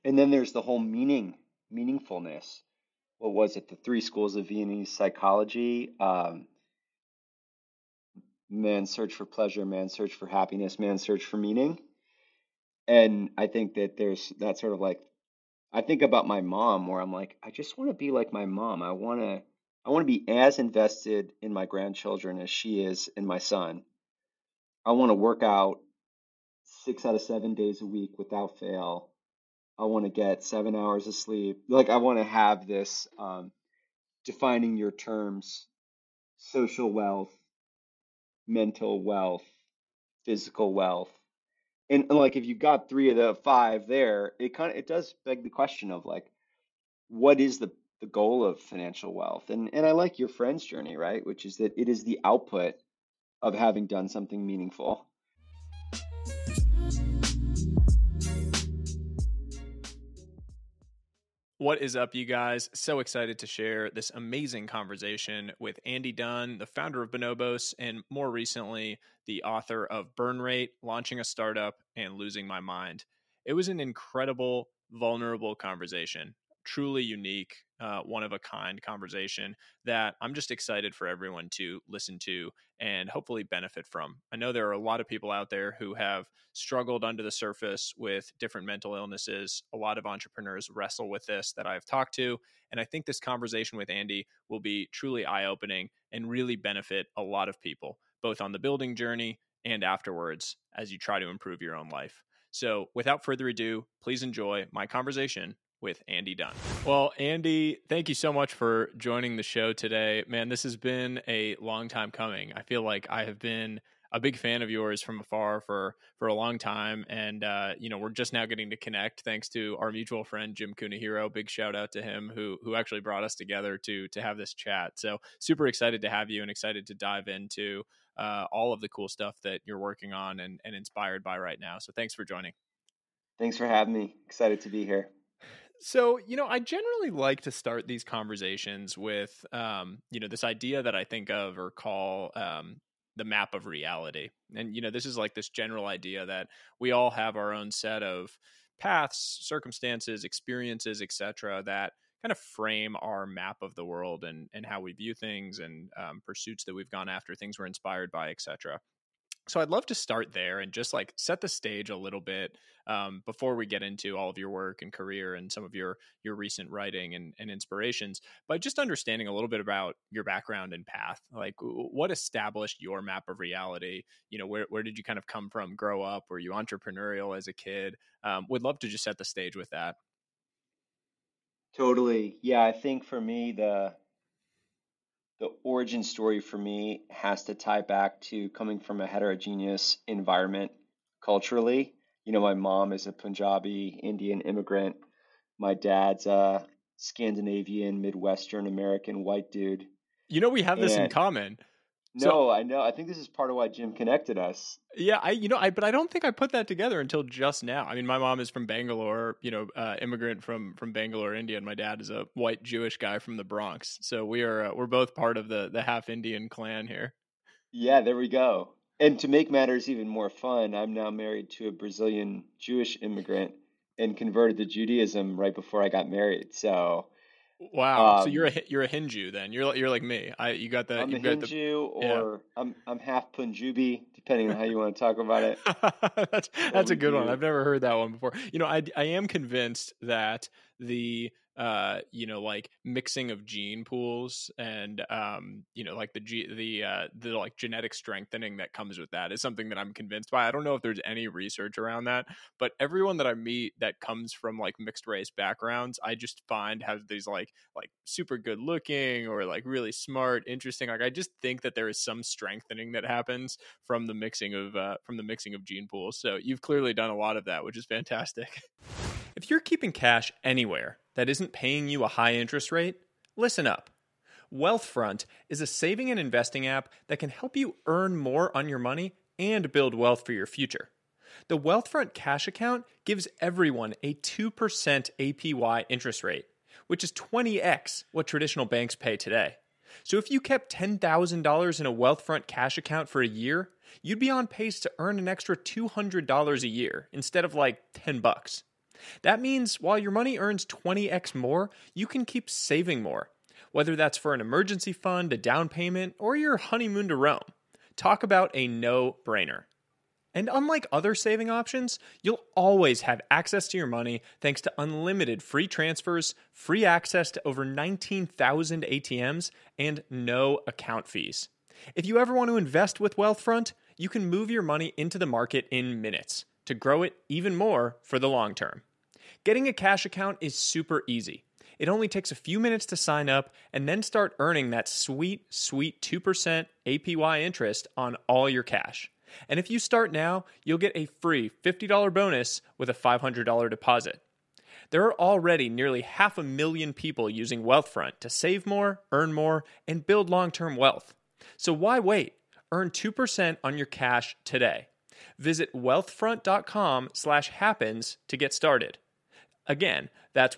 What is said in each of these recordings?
And then there's the whole meaningfulness. What was it? The three schools of Viennese psychology. Man's search for pleasure, man's search for happiness, man's search for meaning. And I think that there's that sort of like, I think about my mom where I'm like, I just want to be like my mom. I want to be as invested in my grandchildren as she is in my son. I want to work out 6 out of 7 days a week without fail. I want to get 7 hours of sleep. Like I want to have this defining your terms, social wealth, mental wealth, physical wealth. And like if you got three of the five there, it does beg the question of like, what is the goal of financial wealth? And I like your friend's journey, right? Which is that it is the output of having done something meaningful. What is up, you guys? So excited to share this amazing conversation with Andy Dunn, the founder of Bonobos, and more recently, the author of Burn Rate, Launching a Startup, and Losing My Mind. It was an incredible, vulnerable conversation, truly unique, one-of-a-kind conversation that I'm just excited for everyone to listen to and hopefully benefit from. I know there are a lot of people out there who have struggled under the surface with different mental illnesses. A lot of entrepreneurs wrestle with this that I've talked to. And I think this conversation with Andy will be truly eye-opening and really benefit a lot of people, both on the building journey and afterwards as you try to improve your own life. So without further ado, please enjoy my conversation with Andy Dunn. Well, Andy, thank you so much for joining the show today. Man, this has been a long time coming. I feel like I have been a big fan of yours from afar for a long time. And, we're just now getting to connect thanks to our mutual friend, Jim Kunihiro. Big shout out to him who actually brought us together to have this chat. So super excited to have you and excited to dive into all of the cool stuff that you're working on and inspired by right now. So thanks for joining. Thanks for having me. Excited to be here. So, I generally like to start these conversations with, this idea that I think of or call the map of reality. And, this is like this general idea that we all have our own set of paths, circumstances, experiences, etc., that kind of frame our map of the world and how we view things and pursuits that we've gone after, things we're inspired by, etc. So I'd love to start there and just like set the stage a little bit before we get into all of your work and career and some of your recent writing and inspirations, by just understanding a little bit about your background and path. Like what established your map of reality? Where did you kind of come from, grow up? Were you entrepreneurial as a kid? Would love to just set the stage with that. Totally. Yeah, I think for me, the origin story for me has to tie back to coming from a heterogeneous environment culturally. My mom is a Punjabi Indian immigrant. My dad's a Scandinavian, Midwestern American white dude. We have this in And common. no, I know. I think this is part of why Jim connected us. Yeah, but I don't think I put that together until just now. I mean, my mom is from Bangalore, immigrant from Bangalore, India, and my dad is a white Jewish guy from the Bronx. So we're both part of the half Indian clan here. Yeah, there we go. And to make matters even more fun, I'm now married to a Brazilian Jewish immigrant and converted to Judaism right before I got married. So, Wow, so you're a Hindu then. You're like me. I'm a You've got the Hindu, yeah. or I'm half Punjabi, depending on how you want to talk about it. But That's a we good one. do. I've never heard that one before. I am convinced that the like mixing of gene pools and like the like genetic strengthening that comes with that is something that I'm convinced by. I don't know if there's any research around that, but everyone that I meet that comes from like mixed race backgrounds, I just find has these like super good looking or like really smart, interesting. Like I just think that there is some strengthening that happens from the mixing of gene pools. So you've clearly done a lot of that, which is fantastic. If you're keeping cash anywhere that isn't paying you a high interest rate, listen up. Wealthfront is a saving and investing app that can help you earn more on your money and build wealth for your future. The Wealthfront Cash Account gives everyone a 2% APY interest rate, which is 20x what traditional banks pay today. So if you kept $10,000 in a Wealthfront Cash Account for a year, you'd be on pace to earn an extra $200 a year instead of like $10. That means while your money earns 20x more, you can keep saving more, whether that's for an emergency fund, a down payment, or your honeymoon to Rome. Talk about a no brainer. And unlike other saving options, you'll always have access to your money thanks to unlimited free transfers, free access to over 19,000 ATMs, and no account fees. If you ever want to invest with Wealthfront, you can move your money into the market in minutes to grow it even more for the long term. Getting a cash account is super easy. It only takes a few minutes to sign up and then start earning that sweet, sweet 2% APY interest on all your cash. And if you start now, you'll get a free $50 bonus with a $500 deposit. There are already nearly 500,000 people using Wealthfront to save more, earn more, and build long-term wealth. So why wait? Earn 2% on your cash today. Visit wealthfront.com/happens to get started. Again, that's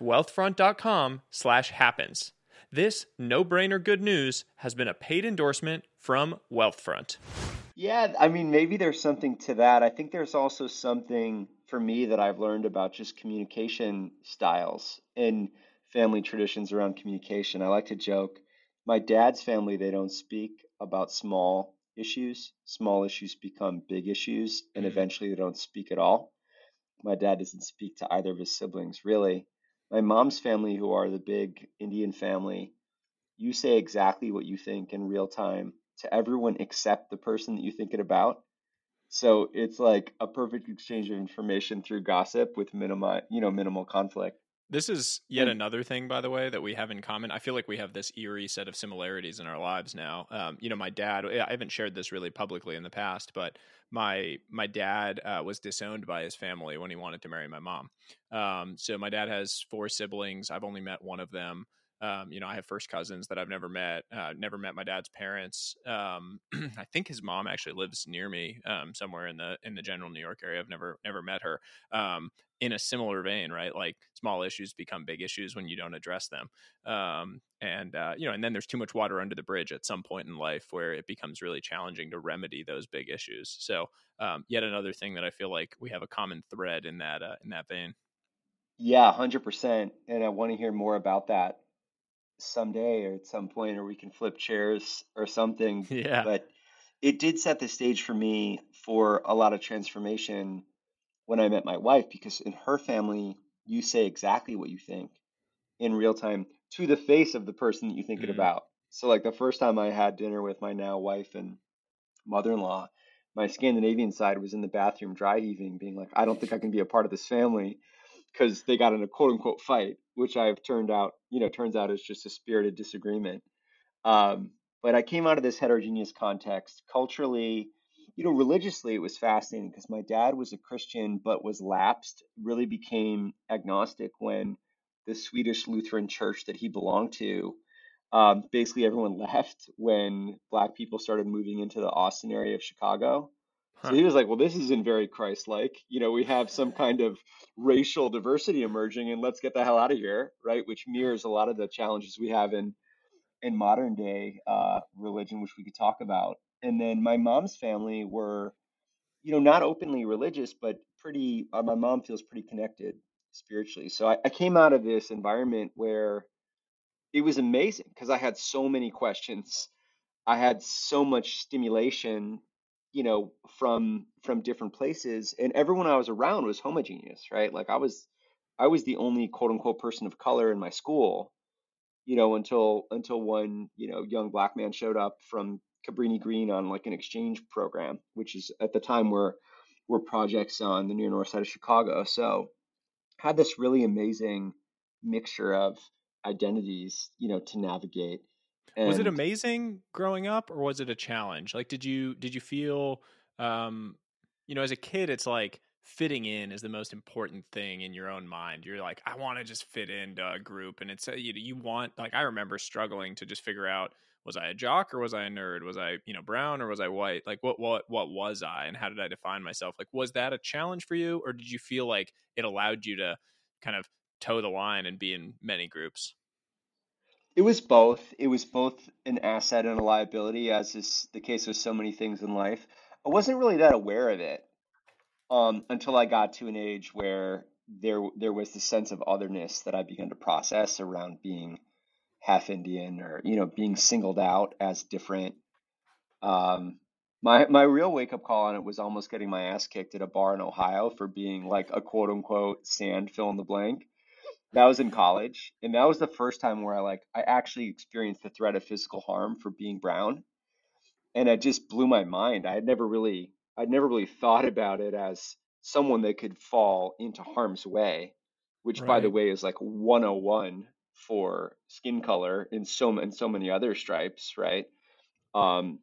wealthfront.com/happens. This no-brainer good news has been a paid endorsement from Wealthfront. Yeah, I mean, maybe there's something to that. I think there's also something for me that I've learned about just communication styles and family traditions around communication. I like to joke, my dad's family, they don't speak about small issues. Small issues become big issues, and Mm. eventually they don't speak at all. My dad doesn't speak to either of his siblings, really. My mom's family, who are the big Indian family, you say exactly what you think in real time to everyone except the person that you think it about. So it's like a perfect exchange of information through gossip with minimal conflict. This is yet And another thing, by the way, that we have in common. I feel like we have this eerie set of similarities in our lives now. My dad. I haven't shared this really publicly in the past, but my dad was disowned by his family when he wanted to marry my mom. So my dad has four siblings. I've only met one of them. I have first cousins that I've never met. Never met my dad's parents. I think his mom actually lives near me, somewhere in the general New York area. I've never met her. In a similar vein, right? Like small issues become big issues when you don't address them. And then there's too much water under the bridge at some point in life where it becomes really challenging to remedy those big issues. So, yet another thing that I feel like we have a common thread in that vein. yeah, 100%. And I want to hear more about that someday or at some point, or we can flip chairs or something. Yeah. But it did set the stage for me for a lot of transformation when I met my wife, because in her family, you say exactly what you think in real time to the face of the person that you think it Mm. about. So, like the first time I had dinner with my now wife and mother-in-law, my Scandinavian side was in the bathroom dry heaving, being like, I don't think I can be a part of this family because they got in a quote unquote fight, which I've turns out is just a spirited disagreement. Um, but I came out of this heterogeneous context culturally, religiously, it was fascinating because my dad was a Christian but was lapsed, really became agnostic when the Swedish Lutheran church that he belonged to, basically everyone left when black people started moving into the Austin area of Chicago. So Huh. he was like, well, this isn't very Christ-like. We have some kind of racial diversity emerging and let's get the hell out of here, right? Which mirrors a lot of the challenges we have in modern day religion, which we could talk about. And then my mom's family were, not openly religious, but pretty, my mom feels pretty connected spiritually. So I came out of this environment where it was amazing because I had so many questions. I had so much stimulation, from different places, and everyone I was around was homogeneous, right? Like I was the only quote unquote person of color in my school, until one, young black man showed up from Cabrini Green on like an exchange program, which is at the time were projects on the near north side of Chicago. So had this really amazing mixture of identities, to navigate. Was it And amazing growing up, or was it a challenge? Like, did you feel, um, as a kid, it's like fitting in is the most important thing in your own mind. You're like, I want to just fit into a group, and it's you want, like, I remember struggling to just figure out, was I a jock or was I a nerd? Was I brown or was I white? Like, what was I, and how did I define myself? Like, was that a challenge for you, or did you feel like it allowed you to kind of toe the line and be in many groups? it was both. It was both an asset and a liability, as is the case with so many things in life. I wasn't really that aware of it until I got to an age where there was this sense of otherness that I began to process around being half Indian, or being singled out as different. My real wake up call on it was almost getting my ass kicked at a bar in Ohio for being like a quote unquote sand fill in the blank. That was in college, and that was the first time where I actually experienced the threat of physical harm for being brown, and it just blew my mind. I'd never really thought about it as someone that could fall into harm's way, which by the Right. way is like 101 for skin color in so many other stripes, right? Um,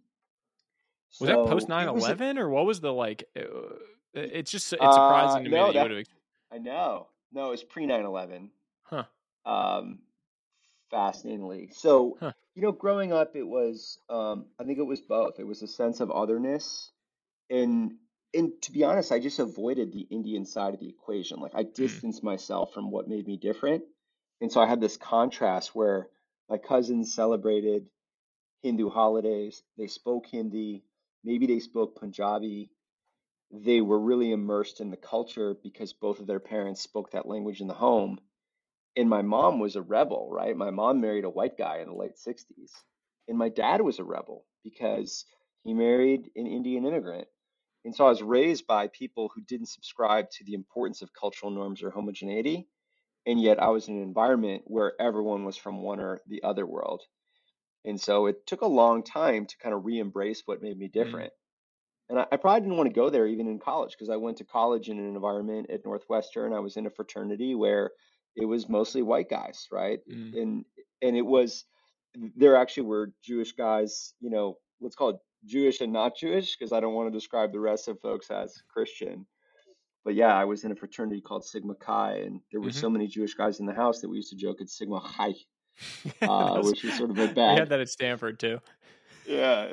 Was that post so nine it was eleven or what was the like? It's just it's surprising to me no, that you that would have. I know. No, it was pre 9/11. Huh. Um, Fascinatingly. So, Huh. growing up, it was, I think it was both. It was a sense of otherness, and to be honest, I just avoided the Indian side of the equation. Like I Mm. distanced myself from what made me different. And so I had this contrast where my cousins celebrated Hindu holidays. They spoke Hindi, maybe they spoke Punjabi. They were really immersed in the culture because both of their parents spoke that language in the home. And my mom was a rebel, right? My mom married a white guy in the late 60s. And my dad was a rebel because he married an Indian immigrant. And so I was raised by people who didn't subscribe to the importance of cultural norms or homogeneity. And yet I was in an environment where everyone was from one or the other world. And so it took a long time to kind of re-embrace what made me Mm. different. And I probably didn't want to go there even in college because I went to college in an environment at Northwestern. I was in a fraternity where it was mostly white guys, right? Mm. And it was there actually were Jewish guys, let's call it Jewish and not Jewish because I don't want to describe the rest of folks as Christian. But yeah, I was in a fraternity called Sigma Chi, and there were Hmm. so many Jewish guys in the house that we used to joke it's Sigma Chi, Those, which was sort of a we had bad. that at Stanford too. Yeah,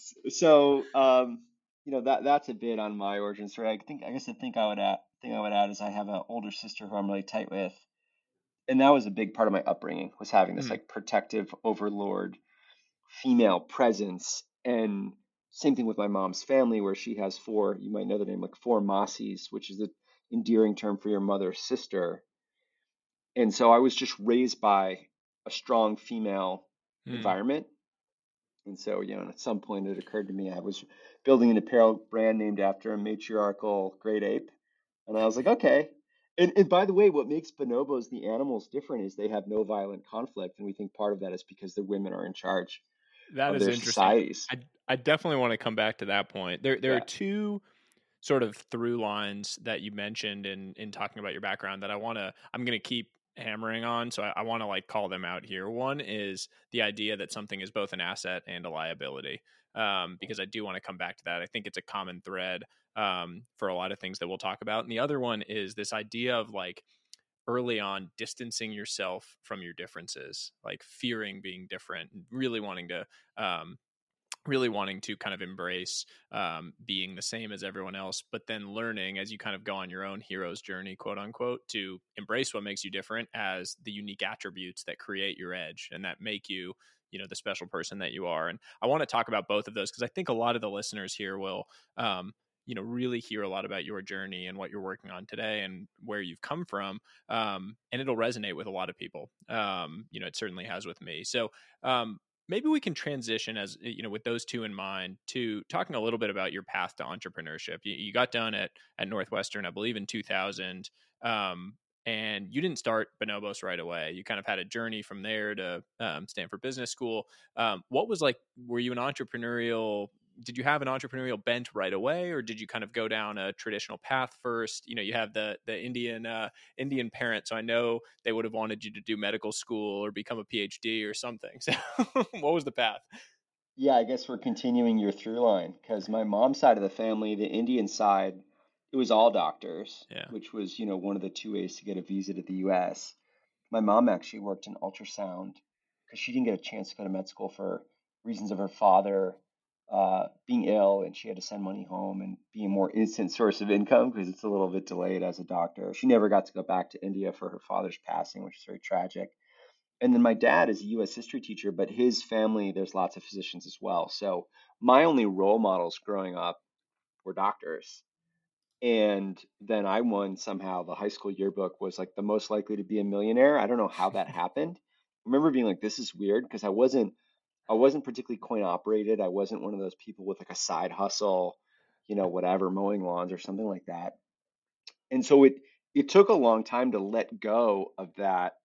so that's a bit on my origin story. I guess the thing I would add is I have an older sister who I'm really tight with, and that was a big part of my upbringing was having this Mm. like protective overlord female presence, and same thing with my mom's family where she has four, you might know the name, like four Masis, which is the endearing term for your mother's sister. And so I was just raised by a strong female Mm. environment. And so, at some point it occurred to me I was building an apparel brand named after a matriarchal great ape. And I was like, okay. And by the way, what makes bonobos, the animals, different is they have no violent conflict. And we think part of that is because the women are in charge That of is their interesting. societies. I definitely want to come back to that point. There are Yeah. two sort of through lines that you mentioned in talking about your background that I'm gonna keep hammering on. So I want to like call them out here. One is the idea that something is both an asset and a liability. Because I do want to come back to that. I think it's a common thread for a lot of things that we'll talk about. And the other one is this idea of like early on distancing yourself from your differences, like fearing being different, um, really wanting to kind of embrace being the same as everyone else, but then learning as you kind of go on your own hero's journey, quote unquote, to embrace what makes you different as the unique attributes that create your edge and that make you, the special person that you are. And I want to talk about both of those because I think a lot of the listeners here will, really hear a lot about your journey and what you're working on today and where you've come from. And it'll resonate with a lot of people. It certainly has with me. So, maybe we can transition as with those two in mind to talking a little bit about your path to entrepreneurship. You got done at Northwestern, I believe, in 2000, and you didn't start Bonobos right away. You kind of had a journey from there to Stanford Business School. What was like? Were you an entrepreneurial? Did you have an entrepreneurial bent right away, or did you kind of go down a traditional path first? You have the Indian parent, so I know they would have wanted you to do medical school or become a PhD or something. So, what was the path? Yeah, I guess we're continuing your through line because my mom's side of the family, the Indian side, it was all doctors, Yeah. which was, one of the two ways to get a visa to the US. My mom actually worked in ultrasound because she didn't get a chance to go to med school for reasons of her father being ill, and she had to send money home and be a more instant source of income because it's a little bit delayed as a doctor. She never got to go back to India for her father's passing, which is very tragic. And then my dad is a US history teacher, but his family, there's lots of physicians as well. So my only role models growing up were doctors. And then I won somehow. The high school yearbook was like the most likely to be a millionaire. I don't know how that happened. I remember being like, this is weird because I wasn't particularly coin operated. I wasn't one of those people with like a side hustle, whatever, mowing lawns or something like that. And so it took a long time to let go of that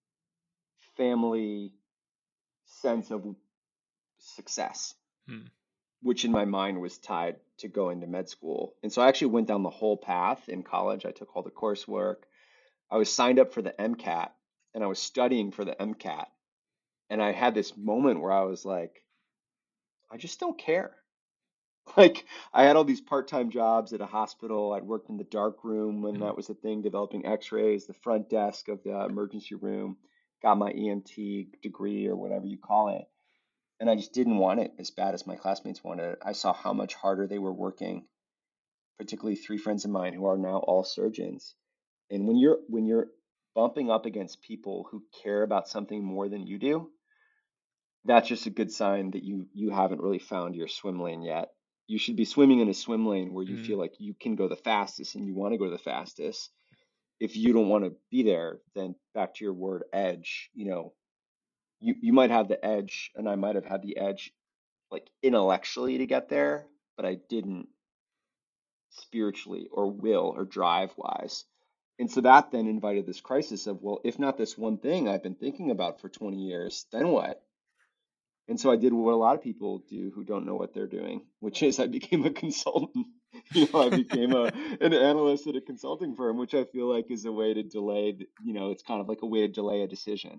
family sense of success, Hmm. which in my mind was tied to going to med school. And so I actually went down the whole path in college. I took all the coursework. I was signed up for the MCAT and I was studying for the MCAT. And I had this moment where I was like, I just don't care. Like, I had all these part-time jobs at a hospital. I'd worked in the dark room when Hmm. that was a thing, developing x-rays, the front desk of the emergency room, got my EMT degree or whatever you call it. And I just didn't want it as bad as my classmates wanted it. I saw how much harder they were working, particularly three friends of mine who are now all surgeons. And when you're bumping up against people who care about something more than you do, that's just a good sign that you haven't really found your swim lane yet. You should be swimming in a swim lane where you Hmm. feel like you can go the fastest and you want to go the fastest. If you don't want to be there, then back to your word edge, you might have the edge and I might have had the edge like intellectually to get there, but I didn't spiritually or will or drive wise. And so that then invited this crisis of, well, if not this one thing I've been thinking about for 20 years, then what? And so I did what a lot of people do who don't know what they're doing, which is I became a consultant. I became an analyst at a consulting firm, which I feel like is a way to delay, it's kind of like a way to delay a decision.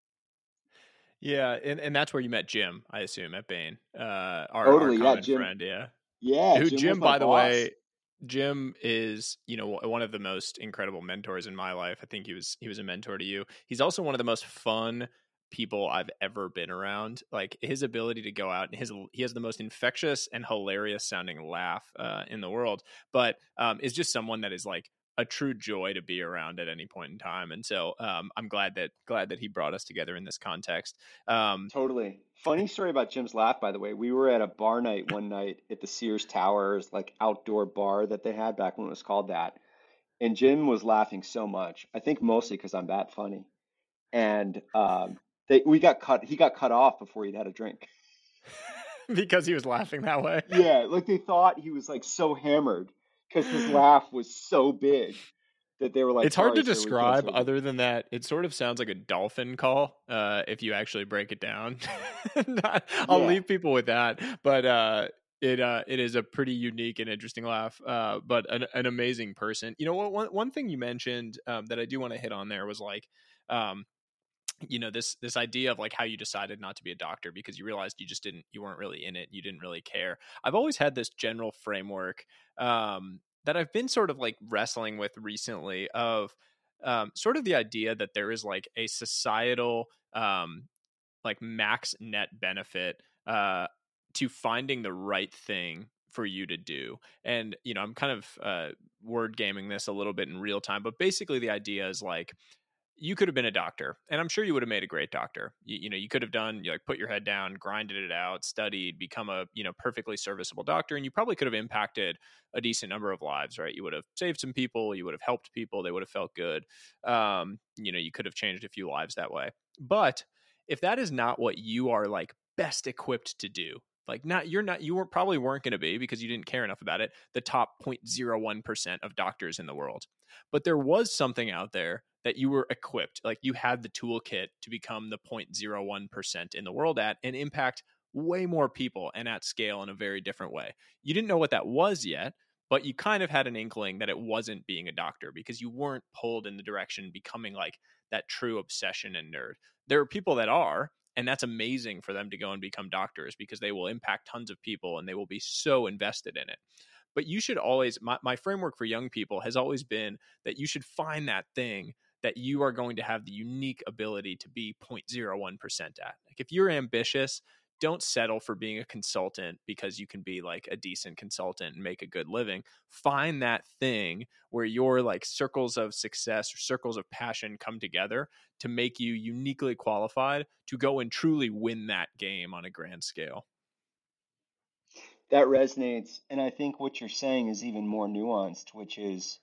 Yeah, and that's where you met Jim, I assume, at Bain, our Totally. Yeah, common Jim. friend. Yeah, Yeah, who Jim was Jim, my by the boss. way, Jim is, one of the most incredible mentors in my life. I think he was a mentor to you. He's also one of the most fun people I've ever been around. Like his ability to go out and he has the most infectious and hilarious sounding laugh in the world, but is just someone that is like a true joy to be around at any point in time. And so I'm glad that he brought us together in this context. Um, Totally. Funny story about Jim's laugh, by the way. We were at a bar night one night at the Sears Towers, like outdoor bar that they had back when it was called that. And Jim was laughing so much. I think mostly because I'm that funny. And he got cut off before he'd had a drink. because he was laughing that way. Yeah, like they thought he was like so hammered because his laugh was so big that they were like, It's hard "Sorry, to sir, we can't describe serve you." other than that it sort of sounds like a dolphin call, if you actually break it down. I'll Yeah, leave people with that, but it is a pretty unique and interesting laugh, but an amazing person. One thing you mentioned that I do want to hit on there was like, um, this idea of like how you decided not to be a doctor because you realized you weren't really in it, you didn't really care. I've always had this general framework that I've been sort of like wrestling with recently of sort of the idea that there is like a societal like max net benefit to finding the right thing for you to do. And I'm kind of word gaming this a little bit in real time, but basically the idea is like you could have been a doctor, and I'm sure you would have made a great doctor. You could have you like put your head down, grinded it out, studied, become a perfectly serviceable doctor, and you probably could have impacted a decent number of lives, right? You would have saved some people, you would have helped people, they would have felt good. You could have changed a few lives that way. But if that is not what you are like best equipped to do, like you weren't going to be because you didn't care enough about it, the top 0.01% of doctors in the world. But there was something out there that you were equipped, like you had the toolkit to become the 0.01% in the world at and impact way more people and at scale in a very different way. You didn't know what that was yet, but you kind of had an inkling that it wasn't being a doctor because you weren't pulled in the direction becoming like that true obsession and nerd. There are people that are, and that's amazing for them to go and become doctors because they will impact tons of people and they will be so invested in it. But you should always, my framework for young people has always been that you should find that thing that you are going to have the unique ability to be 0.01% at. Like if you're ambitious, don't settle for being a consultant because you can be like a decent consultant and make a good living. Find that thing where your like circles of success or circles of passion come together to make you uniquely qualified to go and truly win that game on a grand scale. That resonates. And I think what you're saying is even more nuanced, which is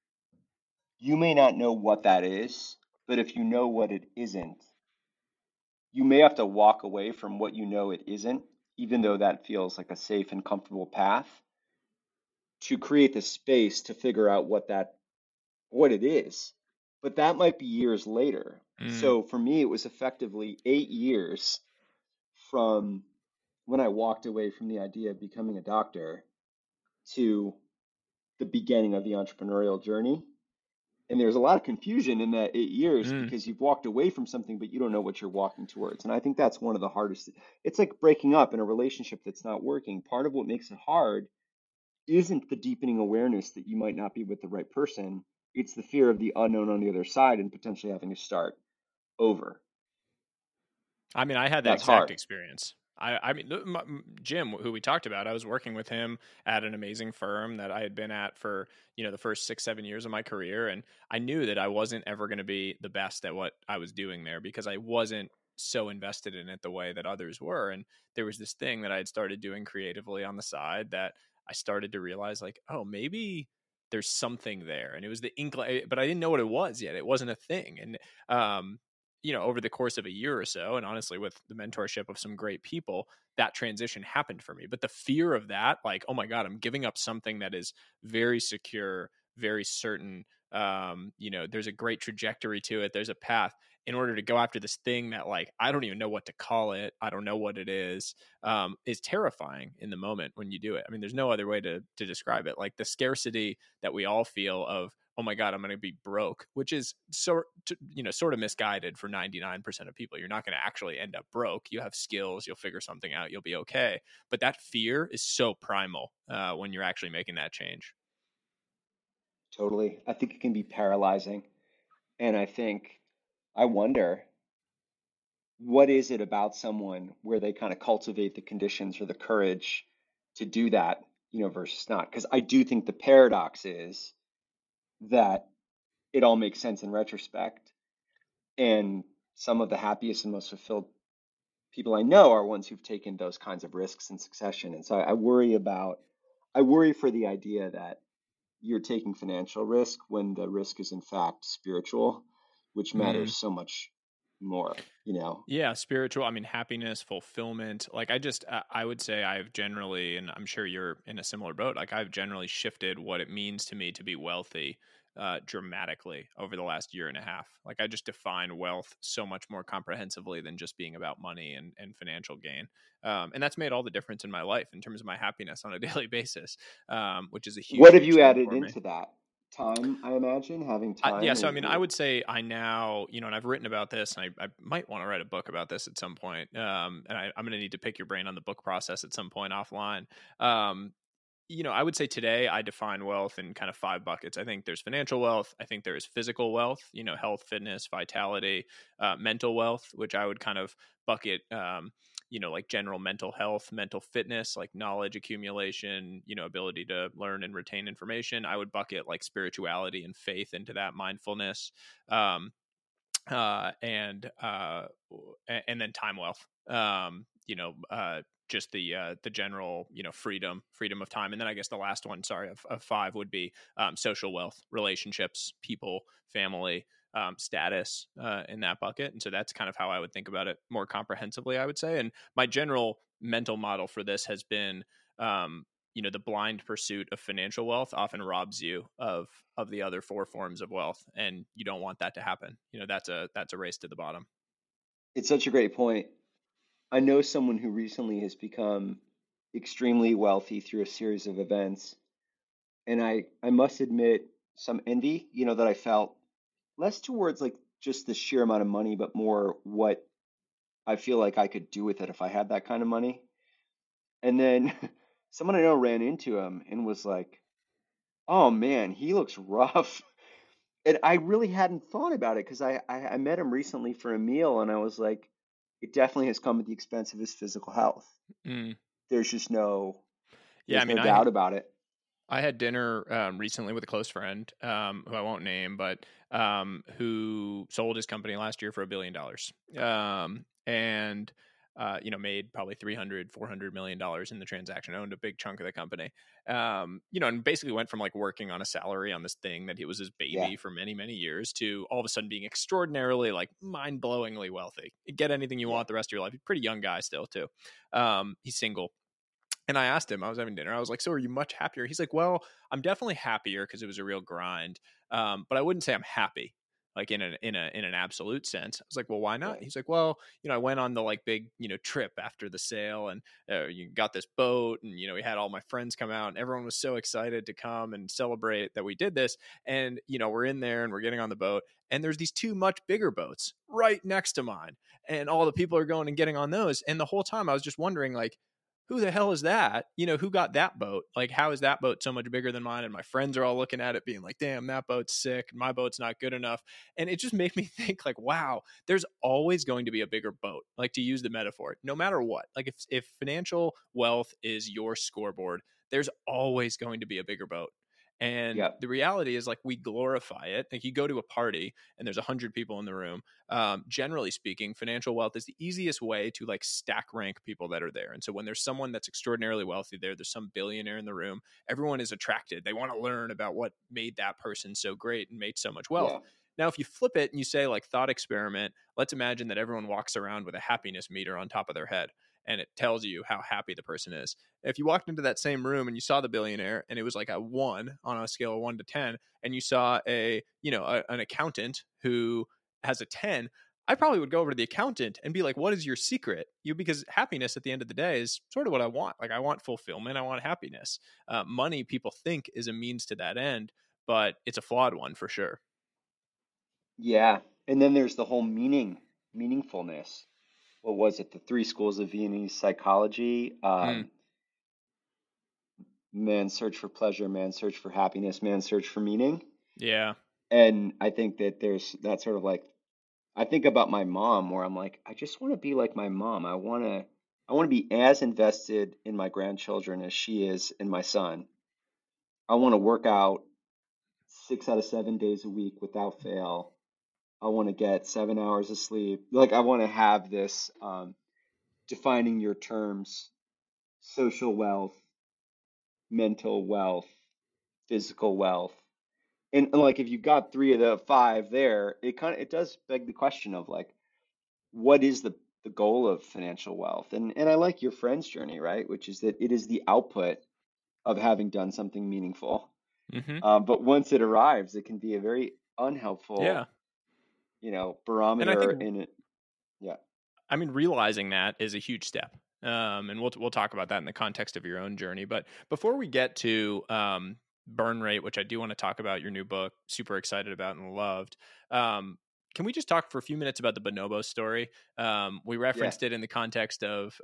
you may not know what that is, but if you know what it isn't, you may have to walk away from what you know it isn't, even though that feels like a safe and comfortable path, to create the space to figure out what it is. But that might be years later. Mm. So for me, it was effectively 8 years from when I walked away from the idea of becoming a doctor to the beginning of the entrepreneurial journey. And there's a lot of confusion in that 8 years Mm. because you've walked away from something, but you don't know what you're walking towards. And I think that's one of the hardest. It's like breaking up in a relationship that's not working. Part of what makes it hard isn't the deepening awareness that you might not be with the right person. It's the fear of the unknown on the other side and potentially having to start over. I mean, I had that That's exact hard. experience. I mean, Jim, who we talked about, I was working with him at an amazing firm that I had been at for, the first 6, 7 years of my career. And I knew that I wasn't ever going to be the best at what I was doing there because I wasn't so invested in it the way that others were. And there was this thing that I had started doing creatively on the side that I started to realize, like, oh, maybe there's something there. And it was the inkling, but I didn't know what it was yet. It wasn't a thing. And, over the course of a year or so, and honestly, with the mentorship of some great people, that transition happened for me. But the fear of that, like, oh my God, I'm giving up something that is very secure, very certain. There's a great trajectory to it. There's a path in order to go after this thing that, like, I don't even know what to call it. I don't know what it is terrifying in the moment when you do it. I mean, there's no other way to describe it. Like the scarcity that we all feel of, oh my God, I'm going to be broke, which is sort of misguided for 99% of people. You're not going to actually end up broke. You have skills, you'll figure something out, you'll be okay. But that fear is so primal when you're actually making that change. Totally. I think it can be paralyzing. And I wonder, what is it about someone where they kind of cultivate the conditions or the courage to do that, versus not? Because I do think the paradox is that it all makes sense in retrospect. And some of the happiest and most fulfilled people I know are ones who've taken those kinds of risks in succession. And so I worry for the idea that you're taking financial risk when the risk is in fact spiritual, which Mm. matters so much more. Yeah, spiritual. I mean, happiness, fulfillment. Like, I would say I've generally, and I'm sure you're in a similar boat, like, I've generally shifted what it means to me to be wealthy dramatically over the last year and a half. Like, I just define wealth so much more comprehensively than just being about money and financial gain. And that's made all the difference in my life in terms of my happiness on a daily basis, which is a What huge, have huge you thing added for me. into that? Time, I imagine, having Yeah, time so I or, mean, I or would say I now, and I've written about this, and I might want to write a book about this at some point. And I'm going to need to pick your brain on the book process at some point offline. Um, I would say today I define wealth in kind of five buckets. I think there's financial wealth. I think there's physical wealth, health, fitness, vitality, mental wealth, which I would kind of bucket, like general mental health, mental fitness, like knowledge accumulation, ability to learn and retain information. I would bucket like spirituality and faith into that, mindfulness. Um, and then time wealth. Just the general freedom of time, and then I guess the last one, sorry, of five would be social wealth, relationships, people, family, status in that bucket. And so that's kind of how I would think about it more comprehensively, I would say. And my general mental model for this has been um, the blind pursuit of financial wealth often robs you of the other four forms of wealth, and you don't want that to happen. That's a race to the bottom. it's such a great point. I know someone who recently has become extremely wealthy through a series of events, and I must admit some envy, that I felt less towards like just the sheer amount of money, but more what I feel like I could do with it if I had that kind of money. And then someone I know ran into him and was like, "Oh man, he looks rough." And I really hadn't thought about it because I met him recently for a meal and I was like, it definitely has come at the expense of his physical health. Mm. There's just no Yeah, I there's mean, no I doubt about it. I had dinner recently with a close friend who I won't name, but who sold his company last year for $1 billion. And made probably 300, $400 million in the transaction, owned a big chunk of the company. And basically went from like working on a salary on this thing that it was his Yeah. baby for many, many years to all of a sudden being extraordinarily, like, mind-blowingly wealthy. Get anything you Yeah. want the rest of your life. He's a pretty young guy still too. He's single. And I asked him, I was having dinner. I was like, "So are you much happier?" He's like, "Well, I'm definitely happier because it was a real grind. But I wouldn't say I'm happy, like in an absolute sense." I was like, "Well, why not?" Right. He's like, "Well, I went on the like big trip after the sale, and you got this boat, and we had all my friends come out, and everyone was so excited to come and celebrate that we did this. And we're in there, and we're getting on the boat, and there's these two much bigger boats right next to mine, and all the people are going and getting on those. And the whole time I was just wondering, like, who the hell is that? Who got that boat? Like, how is that boat so much bigger than mine?" And my friends are all looking at it being like, "Damn, that boat's sick. My boat's not good enough." And it just made me think, like, wow, there's always going to be a bigger boat, like, to use the metaphor, no matter what. Like, if financial wealth is your scoreboard, there's always going to be a bigger boat. And Yeah. the reality is, like, we glorify it. Like, you go to a party and there's 100 people in the room. Generally speaking, financial wealth is the easiest way to like stack rank people that are there. And so when there's someone that's extraordinarily wealthy there's some billionaire in the room, everyone is attracted. They want to learn about what made that person so great and made so much wealth. Yeah. Now, if you flip it and you say, like, thought experiment, let's imagine that everyone walks around with a happiness meter on top of their head and it tells you how happy the person is. If you walked into that same room and you saw the billionaire and it was like a 1 on a scale of 1 to 10, and you saw an accountant who has a 10, I probably would go over to the accountant and be like, "What is your secret?" Because happiness at the end of the day is sort of what I want. Like, I want fulfillment. I want happiness. Money, people think, is a means to that end, but it's a flawed one for sure. Yeah. And then there's the whole meaningfulness. What was it? The three schools of Viennese psychology. Mm, Man's search for pleasure, man's search for happiness, man's search for meaning. yeah. And I think that there's that sort of like, I think about my mom where I'm like, I just want to be like my mom. I want to be as invested in my grandchildren as she is in my son. I want to work out 6 out of 7 days a week without fail. I want to get 7 hours of sleep. Like, I want to have this defining your terms: social wealth, mental wealth, physical wealth. And like, if you got three of the five there, it does beg the question of like, what is the goal of financial wealth? And I like your friend's journey, right? Which is that it is the output of having done something meaningful. Hmm. But once it arrives, it can be a very Yeah. unhelpful, And I barometer think, in it. Yeah. I mean, realizing that is a huge step. And we'll talk about that in the context of your own journey. But before we get to burn rate, which I do want to talk about, your new book, super excited about and loved. Um, can we just talk for a few minutes about the Bonobo story? We Yeah. referenced it in the context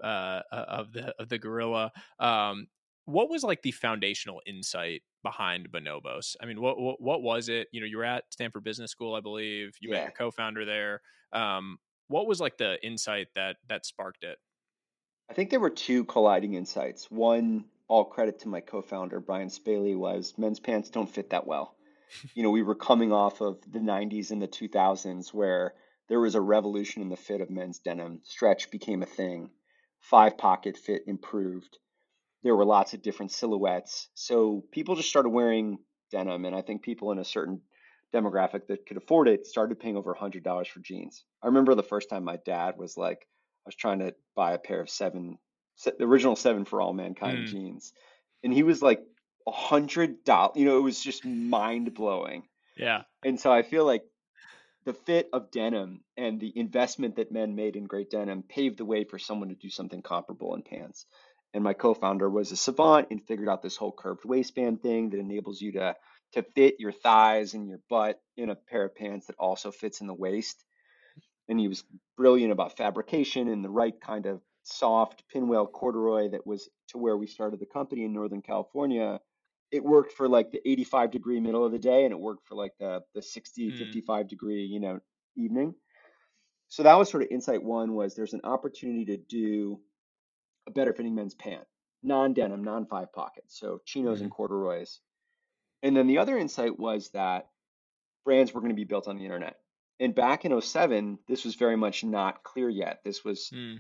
of the gorilla. Um, what was like the foundational insight behind Bonobos? I mean, what was it? You were at Stanford Business School, I believe. You met Yeah. your co-founder there. What was like the insight that sparked it? I think there were two colliding insights. One, all credit to my co-founder, Brian Spaley, was men's pants don't fit that well. We were coming off of the 90s and the 2000s where there was a revolution in the fit of men's denim. Stretch became a thing. Five pocket fit improved. There were lots of different silhouettes. So people just started wearing denim. And I think people in a certain demographic that could afford it started paying over $100 for jeans. I remember the first time my dad was like, I was trying to buy a pair of the original Seven for All Mankind Mm, jeans. And he was like, $100. It was just mind blowing. yeah. And so I feel like the fit of denim and the investment that men made in great denim paved the way for someone to do something comparable in pants. And my co-founder was a savant and figured out this whole curved waistband thing that enables you to fit your thighs and your butt in a pair of pants that also fits in the waist. And he was brilliant about fabrication and the right kind of soft pinwheel corduroy that was to where we started the company in Northern California. It worked for like the 85-degree middle of the day, and it worked for like the 60, Mm, 55-degree, evening. So that was sort of insight one, was there's an opportunity to do a better fitting men's pant, non-denim, non-five pockets, so chinos and mhm, corduroys. And then the other insight was that brands were going to be built on the internet. And back in '07, this was very much not clear yet. This was mm,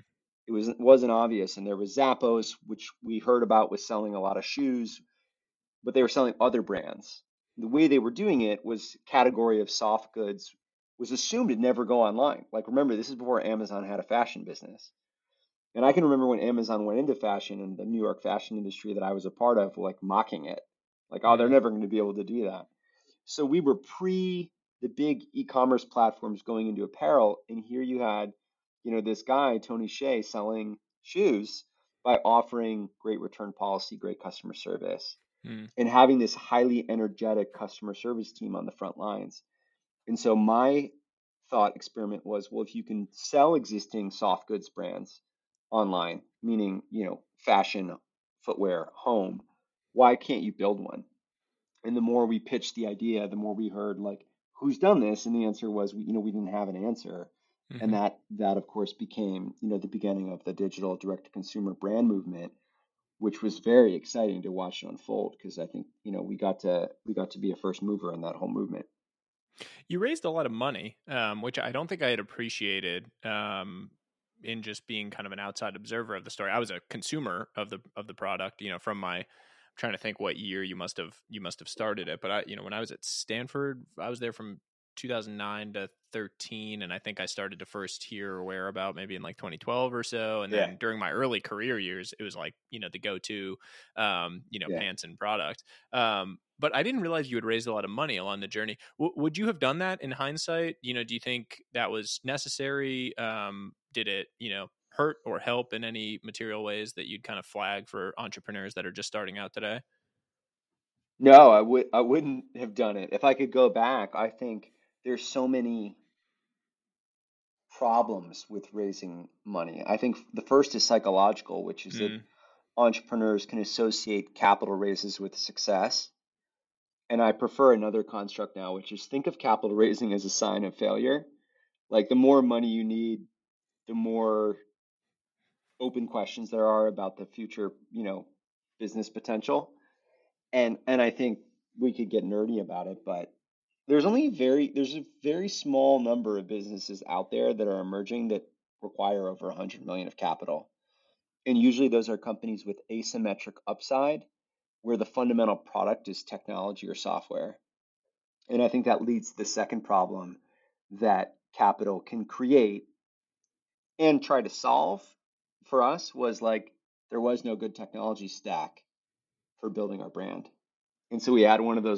It wasn't obvious. And there was Zappos, which we heard about was selling a lot of shoes, but they were selling other brands. The way they were doing it was category of soft goods was assumed to never go online. Like remember, this is before Amazon had a fashion business. And I can remember when Amazon went into fashion and the New York fashion industry that I was a part of, like mocking it. Like, oh, they're Mm, never going to be able to do that. So we were pre the big e-commerce platforms going into apparel, and here you had, this guy, Tony Hsieh, selling shoes by offering great return policy, great customer service, mm, and having this highly energetic customer service team on the front lines. And so my thought experiment was, well, if you can sell existing soft goods brands online, meaning, fashion, footwear, home, why can't you build one? And the more we pitched the idea, the more we heard like, who's done this? And the answer was, we didn't have an answer. And hmm. that of course became, the beginning of the digital direct to consumer brand movement, which was very exciting to watch it unfold because I think, we got to be a first mover in that whole movement. You raised a lot of money, which I don't think I had appreciated in just being kind of an outside observer of the story. I was a consumer of the product, from my. I'm trying to think what year you must have started it, but when I was at Stanford, I was there from 2009 to 13, and I think I started to first hear or aware about maybe in like 2012 or so, and Yeah. then during my early career years, it was like the go-to, Yeah. pants and product. But I didn't realize you had raised a lot of money along the journey. Would you have done that in hindsight? Do you think that was necessary? Did it, hurt or help in any material ways that you'd kind of flag for entrepreneurs that are just starting out today? No, I wouldn't have done it. If I could go back, I think there's so many problems with raising money. I think the first is psychological, which is that Mm, entrepreneurs can associate capital raises with success. And I prefer another construct now, which is think of capital raising as a sign of failure. Like the more money you need, the more open questions there are about the future, business potential. And I think we could get nerdy about it, but there's a very small number of businesses out there that are emerging that require over 100 million of capital. And usually those are companies with asymmetric upside where the fundamental product is technology or software. And I think that leads to the second problem that capital can create and try to solve for us was like there was no good technology stack for building our brand. And so we had one of those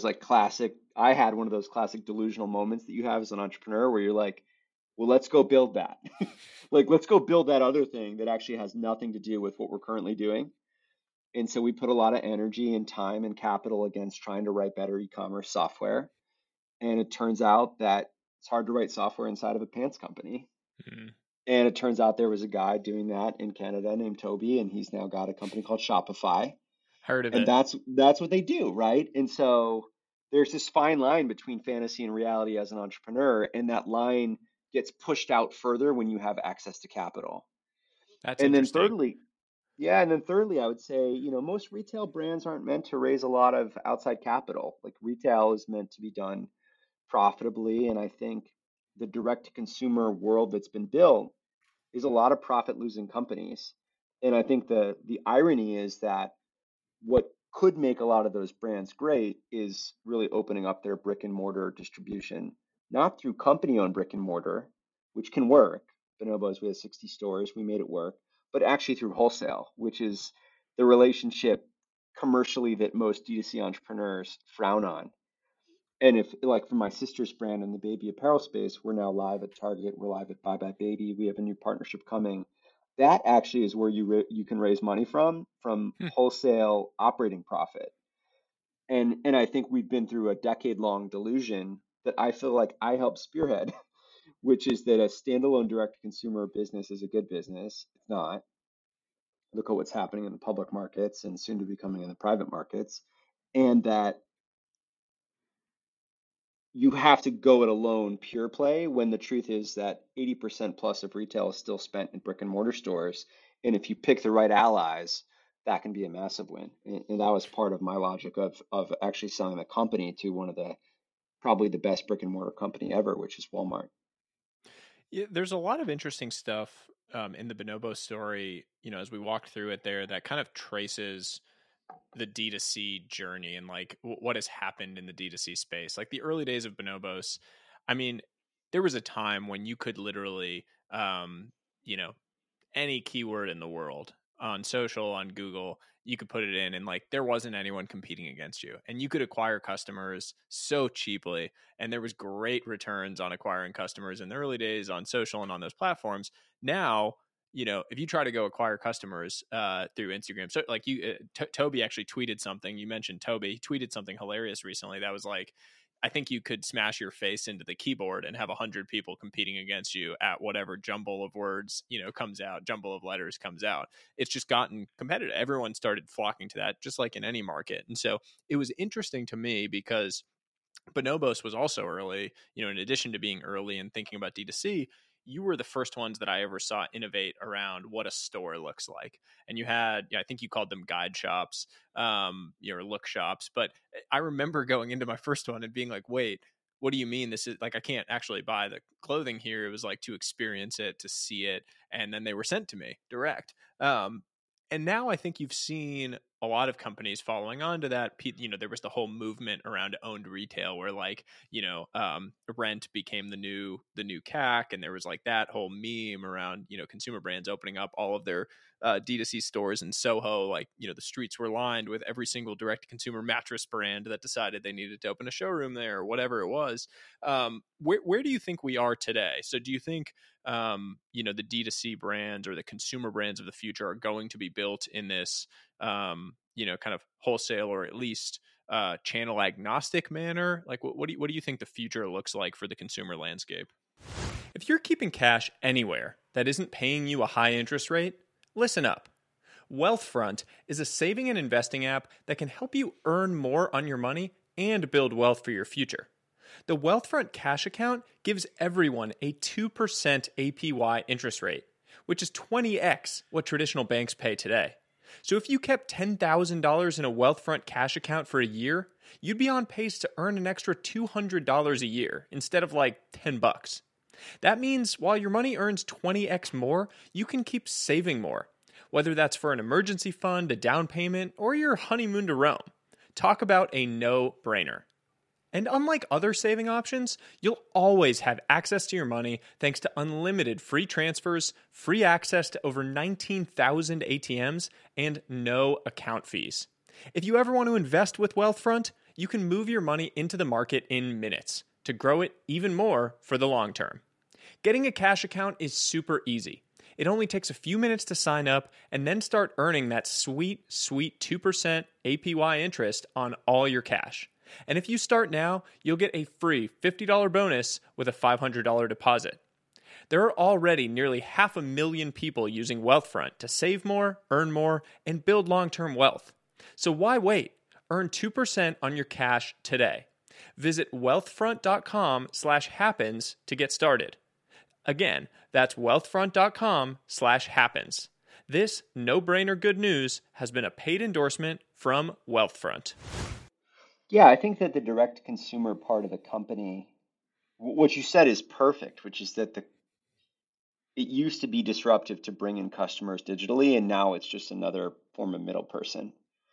I had one of those classic delusional moments that you have as an entrepreneur where you're like, well, let's go build that. Like, let's go build that other thing that actually has nothing to do with what we're currently doing. And so we put a lot of energy and time and capital against trying to write better e-commerce software. And it turns out that it's hard to write software inside of a pants company. mm. And it turns out there was a guy doing that in Canada named Toby, and he's now got a company called Shopify, Heard of and it. that's what they do, right? And so there's this fine line between fantasy and reality as an entrepreneur, and that line gets pushed out further when you have access to capital. That's And then interesting. thirdly, yeah, and then thirdly, I would say, most retail brands aren't meant to raise a lot of outside capital. Like retail is meant to be done profitably, and I think the direct to consumer world that's been built is a lot of profit losing companies. And I think the irony is that what could make a lot of those brands great is really opening up their brick and mortar distribution, not through company owned brick and mortar, which can work. Bonobos, we had 60 stores, we made it work, but actually through wholesale, which is the relationship commercially that most D2C entrepreneurs frown on. And if, like, for my sister's brand in the baby apparel space, we're now live at Target, we're live at Bye Bye Baby, we have a new partnership coming. That actually is where you can raise money from Hmm. wholesale operating profit. And I think we've been through a decade-long delusion that I feel like I help spearhead, which is that a standalone direct-to-consumer business is a good business. It's not. Look at what's happening in the public markets and soon to be coming in the private markets, and that you have to go it alone pure play when the truth is that 80% plus of retail is still spent in brick and mortar stores. And if you pick the right allies, that can be a massive win. And that was part of my logic of actually selling the company to one of the probably the best brick and mortar company ever, which is Walmart. Yeah, there's a lot of interesting stuff in the Bonobo story, as we walked through it there, that kind of traces the D2C journey and like what has happened in the D2C space. Like the early days of Bonobos, I mean, there was a time when you could literally, you know, any keyword in the world on social, on Google, you could put it in and like there wasn't anyone competing against you. And you could acquire customers so cheaply. And there was great returns on acquiring customers in the early days on social and on those platforms. Now, if you try to go acquire customers through Instagram, so like Toby actually tweeted something. You mentioned Toby. He tweeted something hilarious recently that was like, I think you could smash your face into the keyboard and have 100 people competing against you at whatever jumble of words, comes out, jumble of letters comes out. It's just gotten competitive. Everyone started flocking to that, just like in any market. And so it was interesting to me because Bonobos was also early, in addition to being early and thinking about D2C, you were the first ones that I ever saw innovate around what a store looks like. And you had, I think you called them guide shops, or look shops. But I remember going into my first one and being like, wait, what do you mean this is like, I can't actually buy the clothing here. It was like to experience it, to see it. And then they were sent to me direct. And now I think you've seen a lot of companies following on to that. There was the whole movement around owned retail where like, rent became the new CAC. And there was like that whole meme around, consumer brands opening up all of their D2C stores in Soho. Like, the streets were lined with every single direct consumer mattress brand that decided they needed to open a showroom there or whatever it was. Where do you think we are today? So do you think, the D2C brands or the consumer brands of the future are going to be built in this, kind of wholesale or at least channel agnostic manner? Like, what do you think the future looks like for the consumer landscape? If you're keeping cash anywhere that isn't paying you a high interest rate, listen up. Wealthfront is a saving and investing app that can help you earn more on your money and build wealth for your future. The Wealthfront Cash Account gives everyone a 2% APY interest rate, which is 20x what traditional banks pay today. So if you kept $10,000 in a Wealthfront Cash Account for a year, you'd be on pace to earn an extra $200 a year instead of like $10. That means while your money earns 20x more, you can keep saving more, whether that's for an emergency fund, a down payment, or your honeymoon to Rome. Talk about a no-brainer. And unlike other saving options, you'll always have access to your money thanks to unlimited free transfers, free access to over 19,000 ATMs, and no account fees. If you ever want to invest with Wealthfront, you can move your money into the market in minutes to grow it even more for the long term. Getting a cash account is super easy. It only takes a few minutes to sign up and then start earning that sweet, sweet 2% APY interest on all your cash. And if you start now, you'll get a free $50 bonus with a $500 deposit. There are already nearly 500,000 people using Wealthfront to save more, earn more, and build long-term wealth. So why wait? Earn 2% on your cash today. Visit wealthfront.com/happens to get started. Again, that's wealthfront.com/happens. This no-brainer good news has been a paid endorsement from Wealthfront. Yeah, I think that the direct consumer part of the company, what you said is perfect, which is that it used to be disruptive to bring in customers digitally, and now it's just another form of middle person.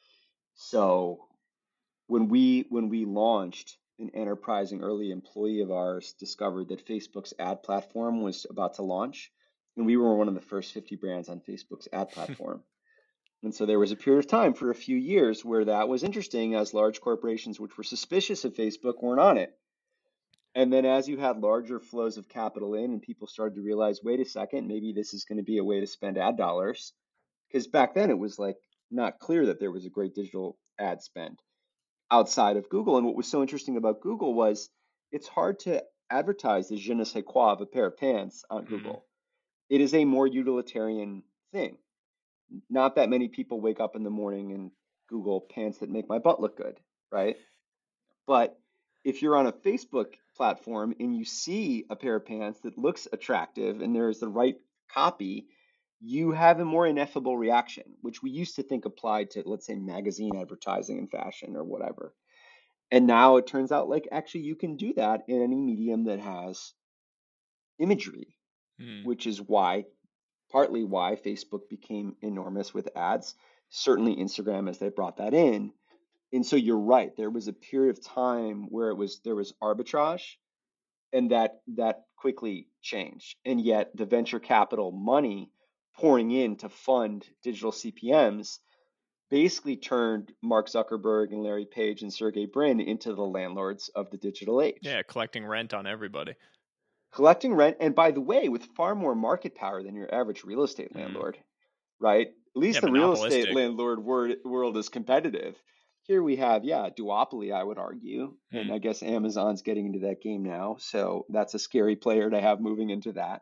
So when we launched, an enterprising early employee of ours discovered that Facebook's ad platform was about to launch, and we were one of the first 50 brands on Facebook's ad platform. And so there was a period of time for a few years where that was interesting as large corporations which were suspicious of Facebook weren't on it. And then as you had larger flows of capital in and people started to realize, wait a second, maybe this is going to be a way to spend ad dollars. Because back then it was like not clear that there was a great digital ad spend outside of Google. And what was so interesting about Google was it's hard to advertise the je ne sais quoi of a pair of pants on Google. It is a more utilitarian thing. Not that many people wake up in the morning and Google pants that make my butt look good, right? But if you're on a Facebook platform and you see a pair of pants that looks attractive and there's the right copy, you have a more ineffable reaction, which we used to think applied to, let's say, magazine advertising and fashion or whatever. And now it turns out like actually you can do that in any medium that has imagery, Mm. which is why partly why Facebook became enormous with ads, certainly Instagram as they brought that in. And so you're right, there was a period of time where there was arbitrage, and that quickly changed. And yet the venture capital money pouring in to fund digital CPMs basically turned Mark Zuckerberg and Larry Page and Sergey Brin into the landlords of the digital age. Yeah, collecting rent on everybody. Collecting rent, and by the way, with far more market power than your average real estate Mm. landlord, right? At least Yeah, the real estate monopolistic. landlord world is competitive. Here we have, yeah, duopoly, I would argue. And Mm. I guess Amazon's getting into that game now. So that's a scary player to have moving into that.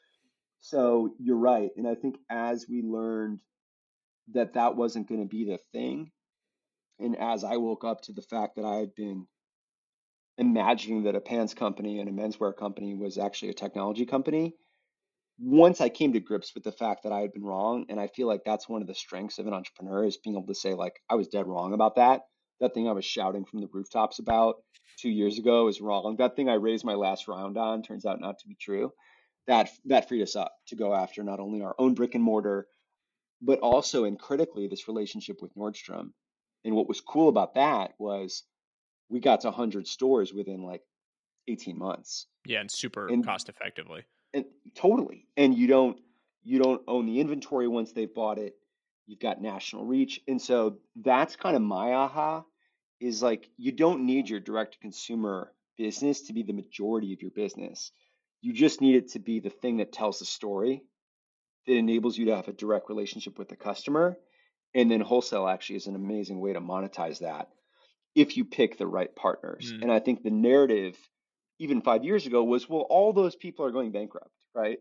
So you're right. And I think as we learned that that wasn't going to be the thing, and as I woke up to the fact that I had been imagining that a pants company and a menswear company was actually a technology company, once I came to grips with the fact that I had been wrong, and I feel like that's one of the strengths of an entrepreneur is being able to say, like, I was dead wrong about that. That thing I was shouting from the rooftops about 2 years ago is wrong. That thing I raised my last round on turns out not to be true. That freed us up to go after not only our own brick and mortar, but also and critically this relationship with Nordstrom. And what was cool about that was we got to 100 stores within like 18 months. Yeah, and super And cost effectively. and totally. And you don't own the inventory once they've bought it. You've got national reach. And so that's kind of my aha is like you don't need your direct to consumer business to be the majority of your business. You just need it to be the thing that tells the story that enables you to have a direct relationship with the customer. And then wholesale actually is an amazing way to monetize that if you pick the right partners. Mm. And I think the narrative, even 5 years ago, was, well, all those people are going bankrupt, right?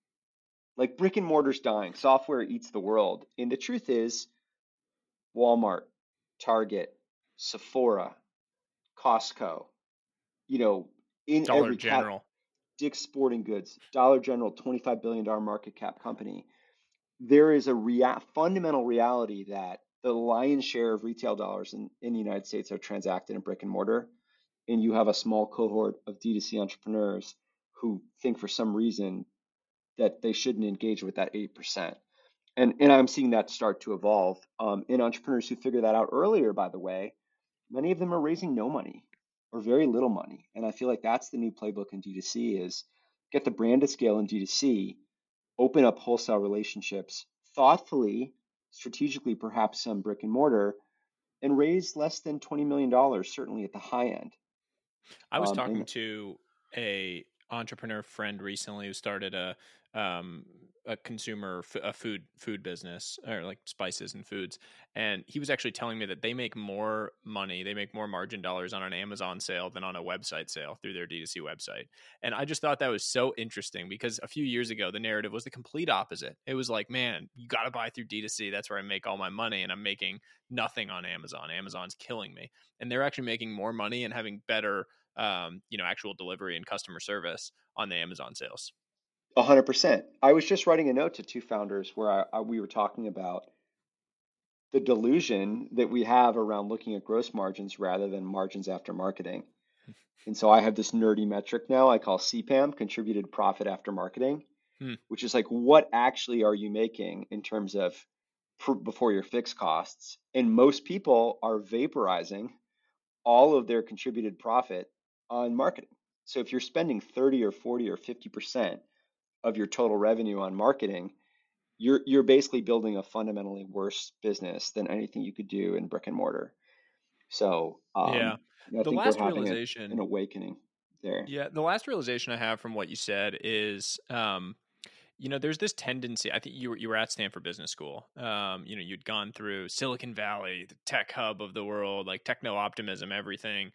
Like brick and mortar's dying, software eats the world. And the truth is, Walmart, Target, Sephora, Costco, you know, in Dollar every cat, General. Dick's Sporting Goods, Dollar General, $25 billion market cap company. There is a fundamental reality that the lion's share of retail dollars in the United States are transacted in brick and mortar. And you have a small cohort of D2C entrepreneurs who think for some reason that they shouldn't engage with that 8%. And I'm seeing that start to evolve. And entrepreneurs who figure that out earlier, by the way, many of them are raising no money or very little money. And I feel like that's the new playbook in D2C is get the brand to scale in D2C, open up wholesale relationships thoughtfully, strategically, perhaps some brick and mortar, and raise less than $20 million, certainly at the high end. I was talking And to a entrepreneur friend recently who started um, a consumer a food business or like spices and foods, and he was actually telling me that they make more money, they make more margin dollars on an Amazon sale than on a website sale through their D2C website. And I just thought that was so interesting because a few years ago the narrative was the complete opposite. It was like, man, you got to buy through D2C. That's where I make all my money, and I'm making nothing on Amazon. Amazon's killing me, and they're actually making more money and having better actual delivery and customer service on the Amazon sales. 100%. I was just writing a note to two founders where we were talking about the delusion that we have around looking at gross margins rather than margins after marketing. And so I have this nerdy metric now I call CPAM, contributed profit after marketing, Hmm. which is like what actually are you making in terms of before your fixed costs? And most people are vaporizing all of their contributed profit on marketing. So if you're spending 30 or 40 or 50% of your total revenue on marketing, you're basically building a fundamentally worse business than anything you could do in brick and mortar. So Yeah. I The think we're last having an realization, awakening there. the last realization I have from what you said is, there's this tendency. I think you were at Stanford Business School. You'd gone through Silicon Valley, the tech hub of the world, like techno optimism, everything.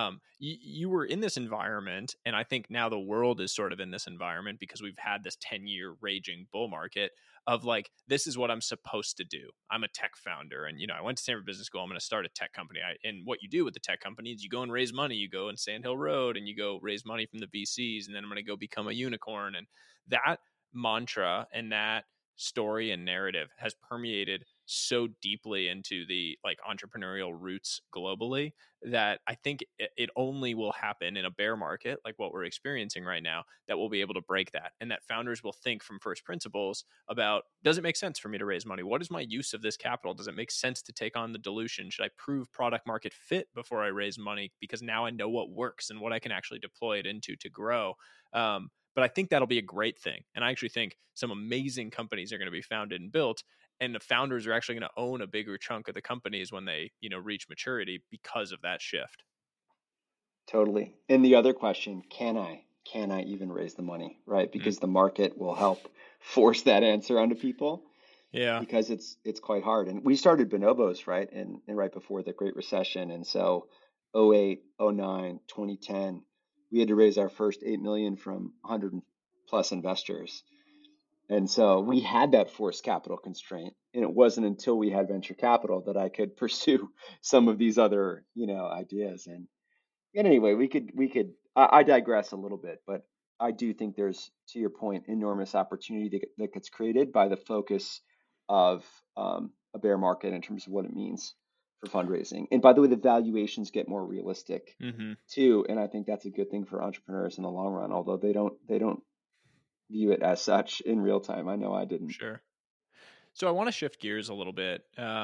You were in this environment, and I think now the world is sort of in this environment because we've had this 10-year raging bull market of like, this is what I'm supposed to do. I'm a tech founder, and I went to Stanford Business School. I'm going to start a tech company. And what you do with the tech company is you go and raise money. You go in Sand Hill Road, and you go raise money from the VCs, and then I'm going to go become a unicorn. And that mantra and that story and narrative has permeated so deeply into the like entrepreneurial roots globally that I think it only will happen in a bear market like what we're experiencing right now that we'll be able to break that, and that founders will think from first principles about, does it make sense for me to raise money? What is my use of this capital? Does it make sense to take on the dilution? Should I prove product market fit before I raise money, because now I know what works and what I can actually deploy it into to grow? But I think that'll be a great thing, and I actually think some amazing companies are going to be founded and built, and the founders are actually going to own a bigger chunk of the companies when they, reach maturity because of that shift. Totally. And the other question, can I even raise the money, right? Mm. Because the market will help force that answer onto people, Yeah. because it's quite hard. And we started Bonobos, right? And right before the Great Recession. And so 08, 09, 2010, we had to raise our first 8 million from 100 plus investors. And so we had that forced capital constraint. And it wasn't until we had venture capital that I could pursue some of these other, ideas. And anyway, I digress a little bit, but I do think there's, to your point, enormous opportunity that gets created by the focus of a bear market in terms of what it means for fundraising. And by the way, the valuations get more realistic Mm-hmm. too, and I think that's a good thing for entrepreneurs in the long run, although they don't view it as such in real time. I know I didn't. Sure. So I want to shift gears a little bit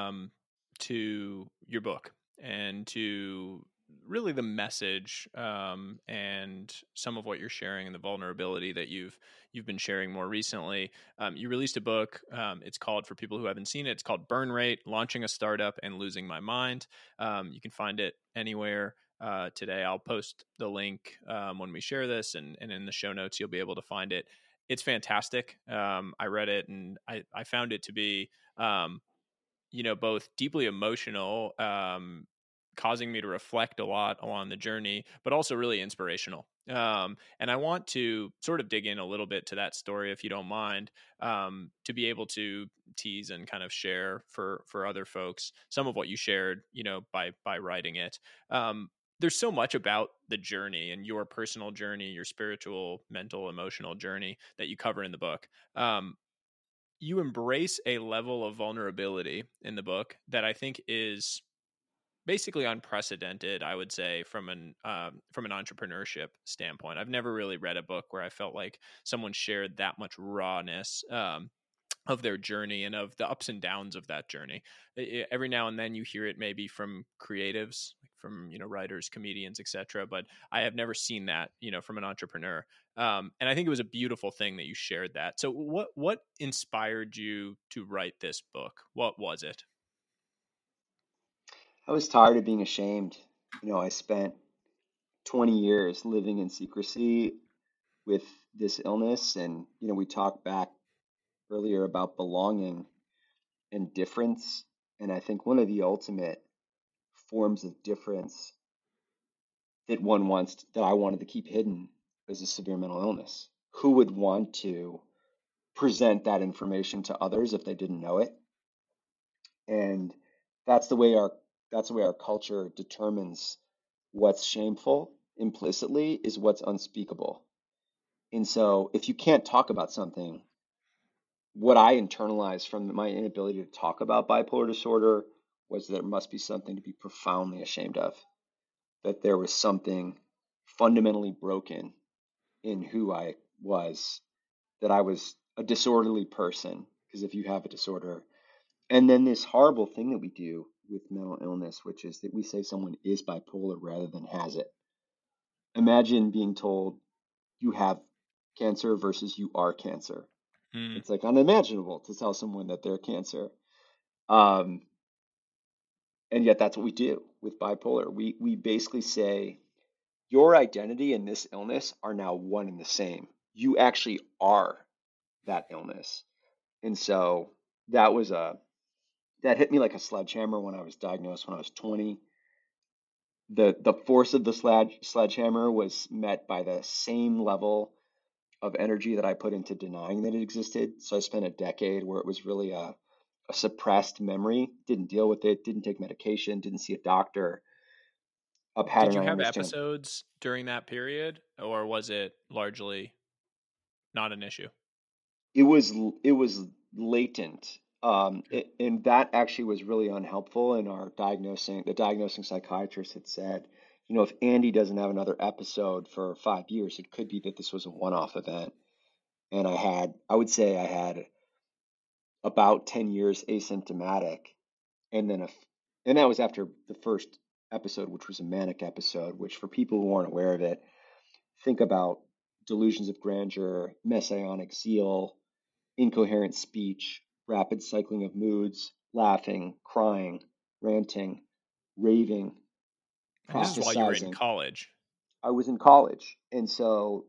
to your book and to really the message and some of what you're sharing and the vulnerability that you've been sharing more recently. You released a book. It's called, for people who haven't seen it, it's called Burn Rate: Launching a Startup and Losing My Mind. You can find it anywhere. Today, I'll post the link when we share this, and in the show notes, you'll be able to find it. It's fantastic. I read it, and I found it to be, both deeply emotional, causing me to reflect a lot along the journey, but also really inspirational. And I want to sort of dig in a little bit to that story, if you don't mind, to be able to tease and kind of share for other folks some of what you shared, by writing it. There's so much about the journey and your personal journey, your spiritual, mental, emotional journey that you cover in the book. You embrace a level of vulnerability in the book that I think is basically unprecedented, I would say, from an entrepreneurship standpoint. I've never really read a book where I felt like someone shared that much rawness of their journey and of the ups and downs of that journey. Every now and then you hear it maybe from creatives, like from writers, comedians, etc. But I have never seen that from an entrepreneur. And I think it was a beautiful thing that you shared that. So what inspired you to write this book? What was it? I was tired of being ashamed. I spent 20 years living in secrecy with this illness, and we talked back earlier about belonging and difference. And I think one of the ultimate forms of difference that I wanted to keep hidden is a severe mental illness. Who would want to present that information to others if they didn't know it? And that's the way our that's the way our culture determines what's shameful implicitly is what's unspeakable. And so if you can't talk about something, what I internalized from my inability to talk about bipolar disorder was there must be something to be profoundly ashamed of, that there was something fundamentally broken in who I was, that I was a disorderly person. Because if you have a disorder, and then this horrible thing that we do with mental illness, which is that we say someone is bipolar rather than has it. Imagine being told you have cancer versus you are cancer. Mm. It's like unimaginable to tell someone that they're cancer. Um, and yet that's what we do with bipolar. We basically say your identity and this illness are now one and the same. You actually are that illness. And so that was a that hit me like a sledgehammer when I was diagnosed when I was 20. The force of the sledgehammer was met by the same level of energy that I put into denying that it existed. So I spent a decade where it was really a suppressed memory, didn't deal with it, didn't take medication, didn't see a doctor, a Did pattern you I have understand. episodes during that period, or was it largely not an issue? It was latent. And that actually was really unhelpful in our diagnosing. The diagnosing psychiatrist had said, if Andy doesn't have another episode for 5 years, it could be that this was a one-off event. And I would say I had about 10 years asymptomatic, and then and that was after the first episode, which was a manic episode, which for people who aren't aware of it, think about delusions of grandeur, messianic zeal, incoherent speech, rapid cycling of moods, laughing, crying, ranting, raving, And this is while you were in prophesizing. college. I was in college, and so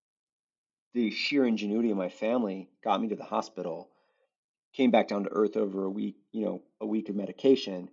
the sheer ingenuity of my family got me to the hospital, came back down to earth over a week, a week of medication,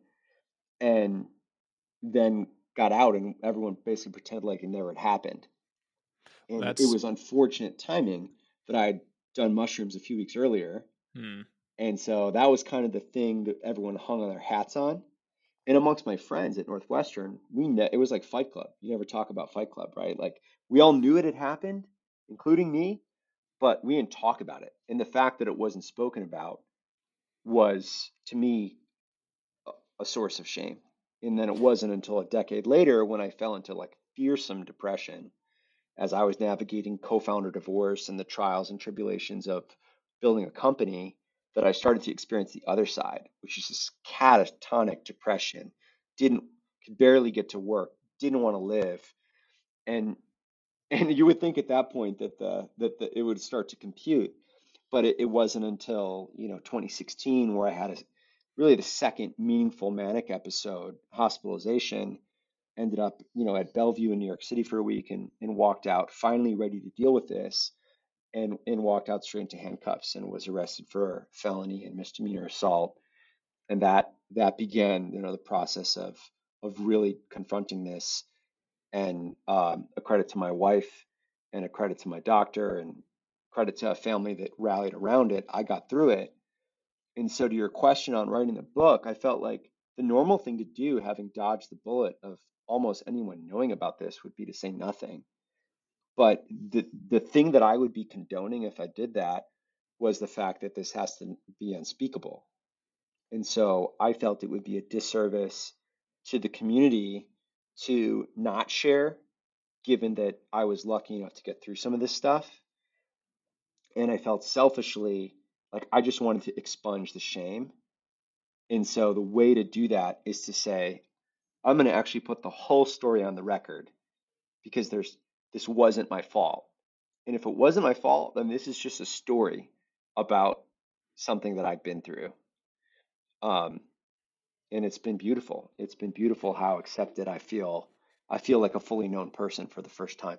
and then got out, and everyone basically pretended like it never had happened. Well, And it that's was unfortunate timing that I had done mushrooms a few weeks earlier. hmm. And so that was kind of the thing that everyone hung on their hats on. And amongst my friends at Northwestern, it was like Fight Club. You never talk about Fight Club, right? Like we all knew it had happened, including me, but we didn't talk about it. And the fact that it wasn't spoken about was, to me, a source of shame. And then it wasn't until a decade later when I fell into like fearsome depression as I was navigating co-founder divorce and the trials and tribulations of building a company that I started to experience the other side, which is this catatonic depression. Didn't Could barely get to work, didn't want to live, and and you would think at that point that it would start to compute, but it wasn't until 2016 where I had really the second meaningful manic episode, hospitalization. Ended up at Bellevue in New York City for a week, and walked out finally ready to deal with this, and walked out straight into handcuffs and was arrested for felony and misdemeanor assault. And that began the process of really confronting this. And a credit to my wife, and a credit to my doctor, and credit to a family that rallied around it, I got through it. And so, to your question on writing the book, I felt like the normal thing to do, having dodged the bullet of almost anyone knowing about this, would be to say nothing. But the thing that I would be condoning if I did that was the fact that this has to be unspeakable. And so I felt it would be a disservice to the community to not share, given that I was lucky enough to get through some of this stuff. And I felt selfishly like I just wanted to expunge the shame. And so the way to do that is to say, I'm going to actually put the whole story on the record, because this wasn't my fault. And if it wasn't my fault, then this is just a story about something that I've been through. Um, and it's been beautiful. It's been beautiful how accepted I feel. I feel like a fully known person for the first time.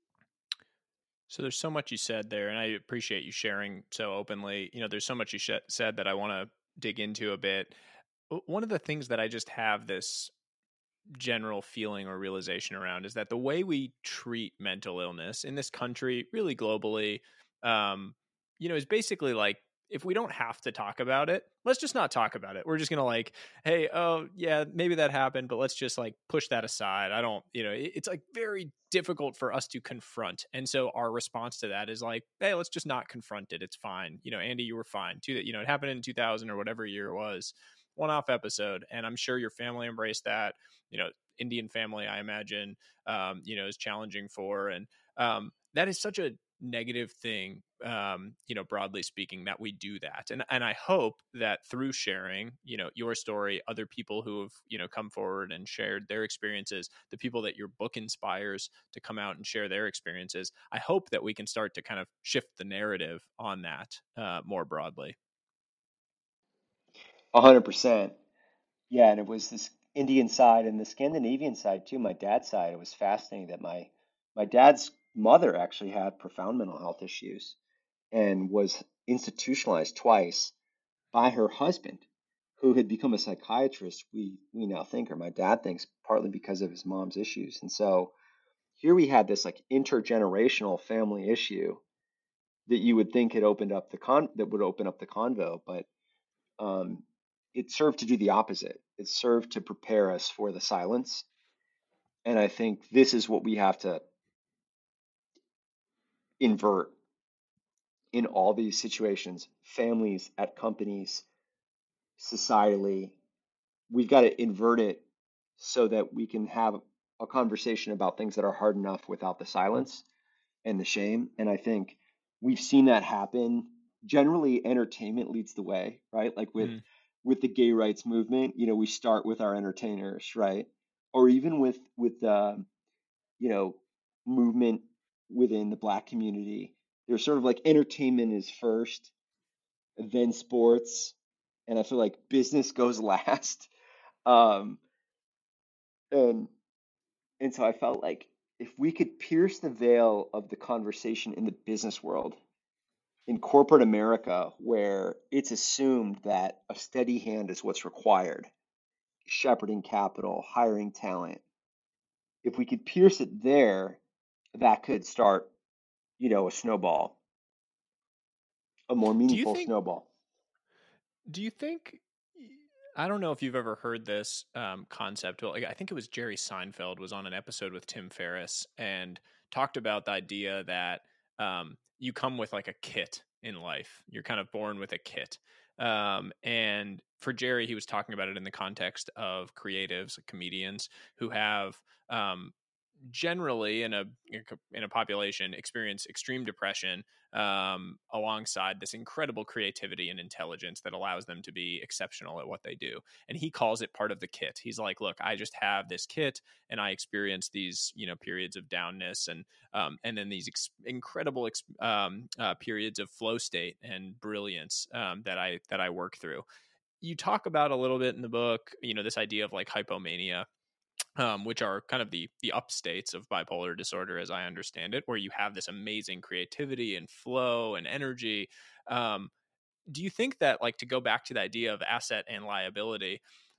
So there's so much you said there, and I appreciate you sharing so openly. There's so much you said that I want to dig into a bit. One of the things that I just have this general feeling or realization around is that the way we treat mental illness in this country, really globally, um, is basically like, if we don't have to talk about it, let's just not talk about it. We're just gonna like, hey, oh yeah, maybe that happened, but let's just like push that aside. I don't, it's like very difficult for us to confront, and so our response to that is like, hey, let's just not confront it. It's fine. Andy, you were fine too. That it happened in 2000 or whatever year it was, one-off episode, and I'm sure your family embraced that. Indian family, I imagine, is challenging for, and that is such a negative thing, broadly speaking, that we do that. And I hope that through sharing, your story, other people who have, come forward and shared their experiences, the people that your book inspires to come out and share their experiences, I hope that we can start to kind of shift the narrative on that more broadly. 100%. Yeah, and it was this Indian side and the Scandinavian side too, my dad's side. It was fascinating that my dad's mother actually had profound mental health issues and was institutionalized twice by her husband, who had become a psychiatrist, we now think, or my dad thinks, partly because of his mom's issues. And so here we had this like intergenerational family issue that you would think had opened up that would open up the convo, but um, it served to do the opposite. It served to prepare us for the silence. And I think this is what we have to invert in all these situations, families, at companies. societally, we've got to invert it so that we can have a conversation about things that are hard enough without the silence and the shame. And I think we've seen that happen. Generally, entertainment leads the way, right? Like Mm. with the gay rights movement, we start with our entertainers, right? Or even with you know movement within the Black community. There's sort of like entertainment is first, then sports, and I feel like business goes last. Um, and and so I felt like if we could pierce the veil of the conversation in the business world, in corporate America, where it's assumed that a steady hand is what's required, shepherding capital, hiring talent, if we could pierce it there, that could start, a snowball, a more Do you meaningful think snowball. Do you think? I don't know if you've ever heard this concept. Well, like, I think it was Jerry Seinfeld was on an episode with Tim Ferriss and talked about the idea that you come with like a kit in life. You're kind of born with a kit. And for Jerry, he was talking about it in the context of creatives, like comedians who have generally in a population experience extreme depression alongside this incredible creativity and intelligence that allows them to be exceptional at what they do. And he calls it part of the kit. He's like, look, I just have this kit and I experience these periods of downness and then these incredible periods of flow state and brilliance that I work through. You talk about a little bit in the book, this idea of like hypomania, which are kind of the up states of bipolar disorder, as I understand it, where you have this amazing creativity and flow and energy. Um, do you think that, like, to go back to the idea of asset and liability,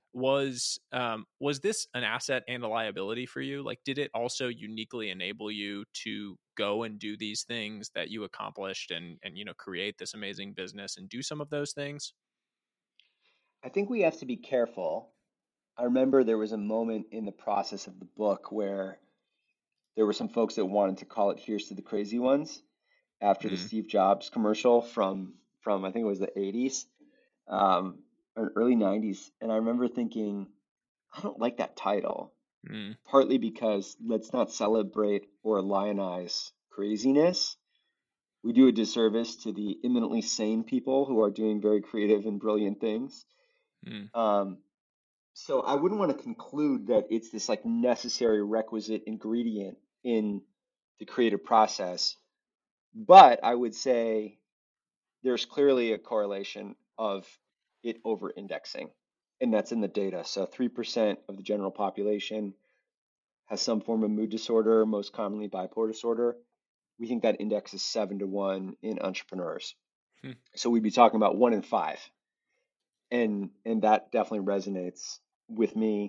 was this an asset and a liability for you? Like, did it also uniquely enable you to go and do these things that you accomplished and create this amazing business and do some of those things? I think we have to be careful. I remember there was a moment in the process of the book where there were some folks that wanted to call it "Here's to the Crazy Ones" after the Mm, Steve Jobs commercial from I think it was the 80s, or early 90s. And I remember thinking, I don't like that title, mm, partly because let's not celebrate or lionize craziness. We do a disservice to the eminently sane people who are doing very creative and brilliant things. mm. Um, so I wouldn't want to conclude that it's this like necessary requisite ingredient in the creative process, but I would say there's clearly a correlation of it over indexing, and that's in the data. So 3% of the general population has some form of mood disorder, most commonly bipolar disorder. We think that index is 7 to 1 in entrepreneurs. Hmm. So we'd be talking about 1 in 5. And that definitely resonates with me.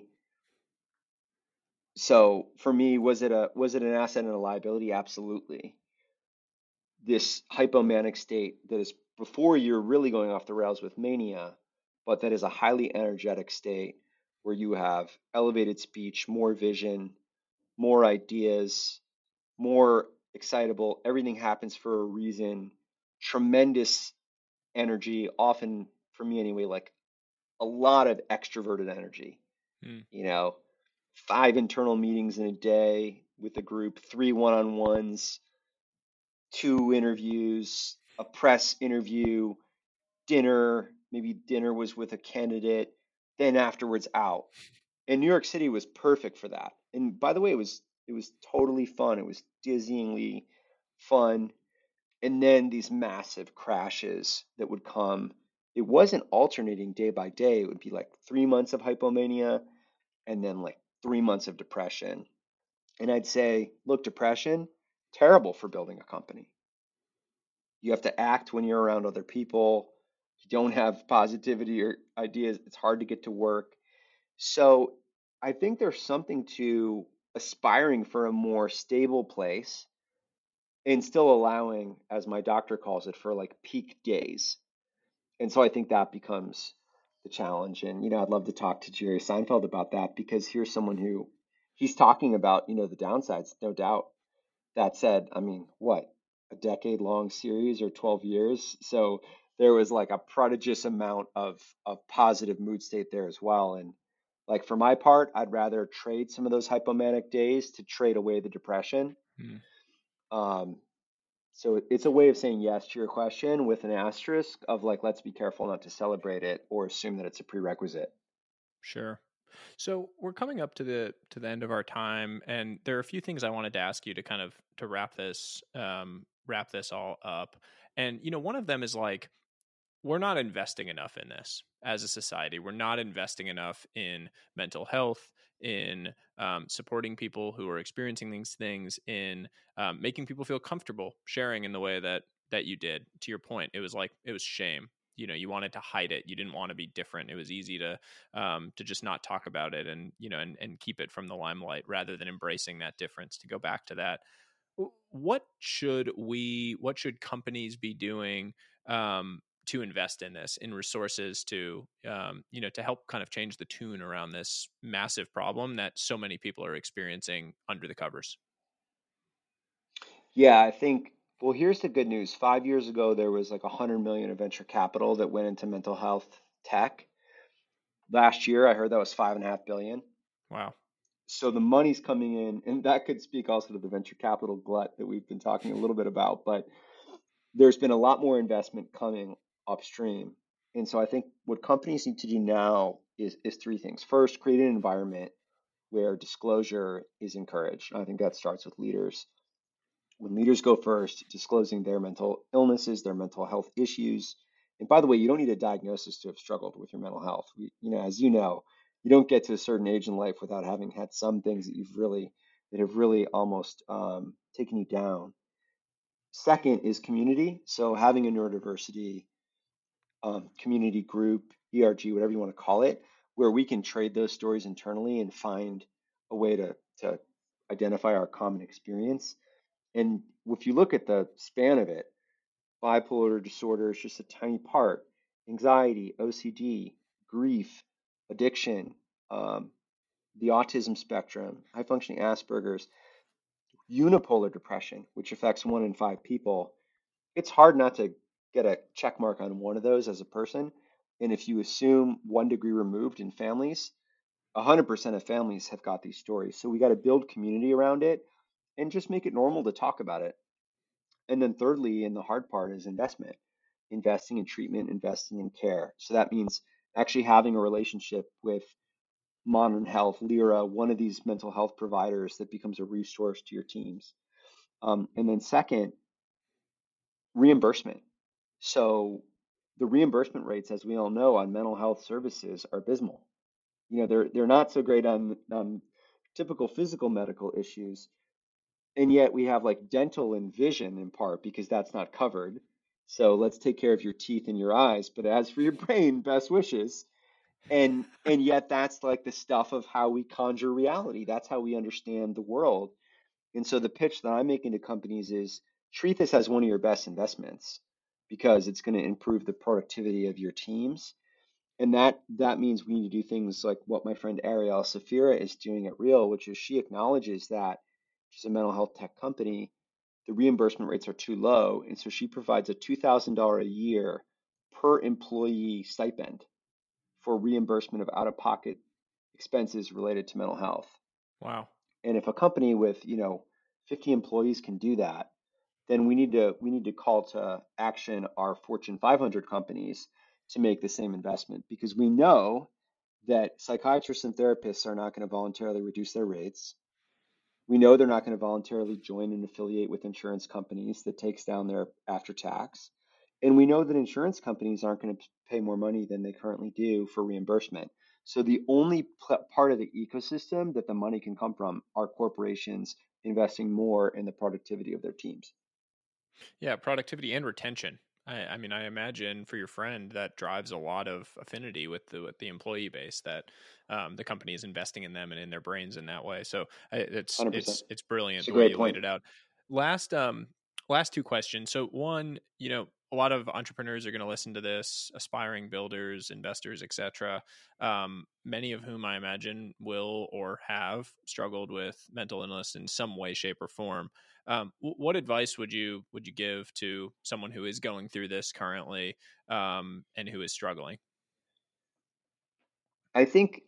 So for me, was it an asset and a liability? Absolutely. This hypomanic state that is before you're really going off the rails with mania, but that is a highly energetic state where you have elevated speech, more vision, more ideas, more excitable. Everything happens for a reason. Tremendous energy, often for me anyway, like a lot of extroverted energy. Mm. You know, 5 internal meetings in a day with a group, 3 1-on-ones, 2 interviews, a press interview, dinner. Maybe dinner was with a candidate, then afterwards out. And New York City was perfect for that. And by the way, it was totally fun. It was dizzyingly fun. And then these massive crashes that would come. It wasn't alternating day by day. It would be like 3 months of hypomania and then like 3 months of depression. And I'd say, look, depression, terrible for building a company. You have to act when you're around other people. You don't have positivity or ideas. It's hard to get to work. So I think there's something to aspiring for a more stable place and still allowing, as my doctor calls it, for like peak days. And so I think that becomes the challenge. And, I'd love to talk to Jerry Seinfeld about that because here's someone who he's talking about, the downsides, no doubt. That said, I mean, what, a decade long series or 12 years? So there was like a prodigious amount of positive mood state there as well. And like for my part, I'd rather trade some of those hypomanic days to trade away the depression. Mm, Um, so it's a way of saying yes to your question with an asterisk of like, let's be careful not to celebrate it or assume that it's a prerequisite. sure. So we're coming up to the end of our time, and there are a few things I wanted to ask you to kind of to wrap this all up. And one of them is like, we're not investing enough in this as a society. We're not investing enough in mental health, in supporting people who are experiencing these things, in making people feel comfortable sharing in the way that you did. To your point, it was like it was shame. You wanted to hide it. You didn't want to be different. It was easy to just not talk about it, and and keep it from the limelight rather than embracing that difference. To go back to that, what should companies be doing to invest in this, in resources to to help kind of change the tune around this massive problem that so many people are experiencing under the covers? Yeah, I think, well, here's the good news. 5 years ago, there was like 100 million of venture capital that went into mental health tech. Last year, I heard that was 5.5 billion. Wow. So the money's coming in, and that could speak also to the venture capital glut that we've been talking a little bit about. But there's been a lot more investment coming upstream. And so I think what companies need to do now is three things. First, create an environment where disclosure is encouraged. I think that starts with leaders. When leaders go first, disclosing their mental illnesses, their mental health issues. And by the way, you don't need a diagnosis to have struggled with your mental health. As you know, you don't get to a certain age in life without having had some things that have really almost taken you down. Second is community. So having a neurodiversity community group, ERG, whatever you want to call it, where we can trade those stories internally and find a way to identify our common experience. And if you look at the span of it, bipolar disorder is just a tiny part. Anxiety, OCD, grief, addiction, um, the autism spectrum, high functioning Asperger's, unipolar depression, which affects 1 in 5 people. It's hard not to get a check mark on one of those as a person. And if you assume 1 degree removed in families, 100% of families have got these stories. So we got to build community around it and just make it normal to talk about it. And then thirdly, and the hard part is investment, investing in treatment, investing in care. So that means actually having a relationship with Modern Health, Lyra, one of these mental health providers that becomes a resource to your teams. And then second, reimbursement. So the reimbursement rates, as we all know, on mental health services are abysmal. They're not so great on typical physical medical issues, and yet we have like dental and vision in part because that's not covered. So let's take care of your teeth and your eyes, but as for your brain, best wishes. And yet that's like the stuff of how we conjure reality. That's how we understand the world. And so the pitch that I'm making to companies is treat this as one of your best investments because it's going to improve the productivity of your teams. And that means we need to do things like what my friend Ariel Safira is doing at Real, which is she acknowledges that she's a mental health tech company. The reimbursement rates are too low, and so she provides a $2,000 a year per employee stipend for reimbursement of out-of-pocket expenses related to mental health. Wow. And if a company with, 50 employees can do that, then we need to call to action our Fortune 500 companies to make the same investment because we know that psychiatrists and therapists are not going to voluntarily reduce their rates. We know they're not going to voluntarily join and affiliate with insurance companies that takes down their after tax. And we know that insurance companies aren't going to pay more money than they currently do for reimbursement. So the only part of the ecosystem that the money can come from are corporations investing more in the productivity of their teams. Yeah, productivity and retention. I mean, I imagine for your friend that drives a lot of affinity with the employee base, that the company is investing in them and in their brains in that way. So it's 100%. it's brilliant It's a the way great you laid point. it out. Last last two questions. So one, a lot of entrepreneurs are going to listen to this, aspiring builders, investors, etc. Many of whom I imagine will or have struggled with mental illness in some way, shape, or form. What advice would you give to someone who is going through this currently, and who is struggling? I think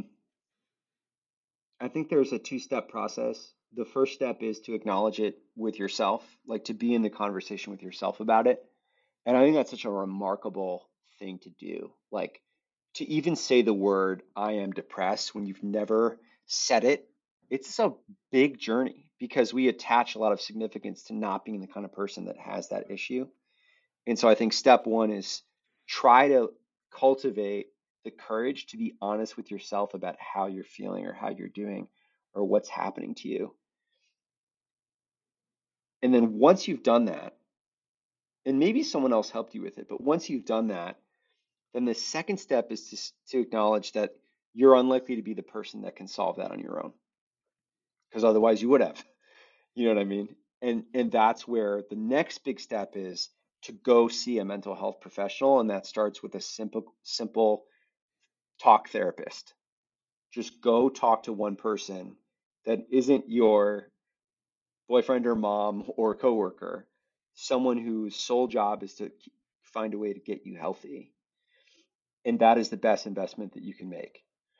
I think there's a two-step process. The first step is to acknowledge it with yourself, like to be in the conversation with yourself about it. And I think that's such a remarkable thing to do. Like to even say the word, I am depressed, when you've never said it, it's a big journey because we attach a lot of significance to not being the kind of person that has that issue. And so I think step one is try to cultivate the courage to be honest with yourself about how you're feeling or how you're doing or what's happening to you. And then once you've done that, and maybe someone else helped you with it, but once you've done that, then the second step is to acknowledge that you're unlikely to be the person that can solve that on your own, because otherwise you would have. You know what I mean? And that's where the next big step is to go see a mental health professional, and that starts with a simple talk therapist. Just go talk to one person that isn't your boyfriend or mom or coworker, someone whose sole job is to find a way to get you healthy. And that is the best investment that you can make.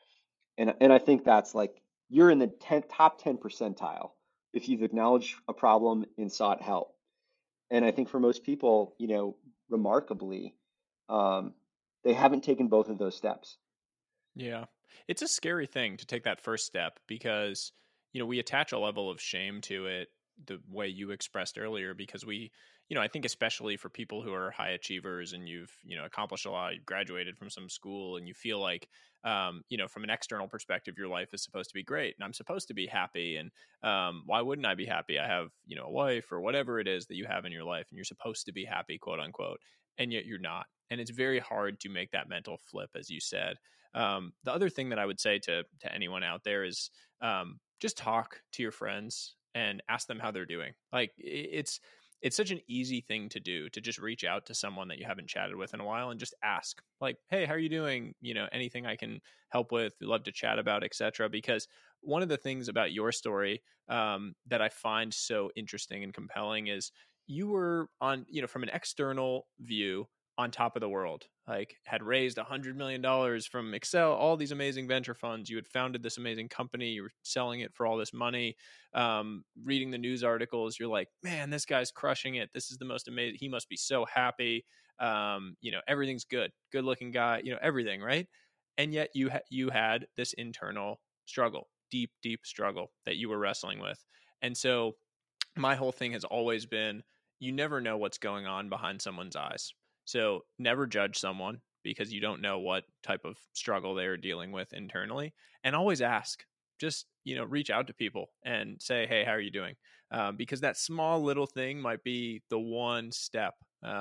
And I think that's like you're in the top 10 percentile if you've acknowledged a problem and sought help. And I think for most people, remarkably, um, they haven't taken both of those steps. Yeah. It's a scary thing to take that first step because, we attach a level of shame to it the way you expressed earlier because I think especially for people who are high achievers and you've, accomplished a lot, you graduated from some school and you feel like, from an external perspective, your life is supposed to be great and I'm supposed to be happy. And why wouldn't I be happy? I have, a wife or whatever it is that you have in your life and you're supposed to be happy, quote unquote, and yet you're not. And it's very hard to make that mental flip, as you said. The other thing that I would say to anyone out there is just talk to your friends and ask them how they're doing. Like it's such an easy thing to do to just reach out to someone that you haven't chatted with in a while and just ask like, hey, how are you doing? Anything I can help with, love to chat about, etc. Because one of the things about your story that I find so interesting and compelling is you were on, from an external view, on top of the world, like had raised $100 million from Excel, all these amazing venture funds. You had founded this amazing company. You were selling it for all this money. Reading the news articles, you're like, man, this guy's crushing it. This is the most amazing. He must be so happy. Everything's good. Good looking guy. Everything right. And yet you had this internal struggle, deep, deep struggle that you were wrestling with. And so my whole thing has always been you never know what's going on behind someone's eyes. So never judge someone because you don't know what type of struggle they're dealing with internally. And always ask. Just, reach out to people and say, hey, how are you doing? Because that small little thing might be the one step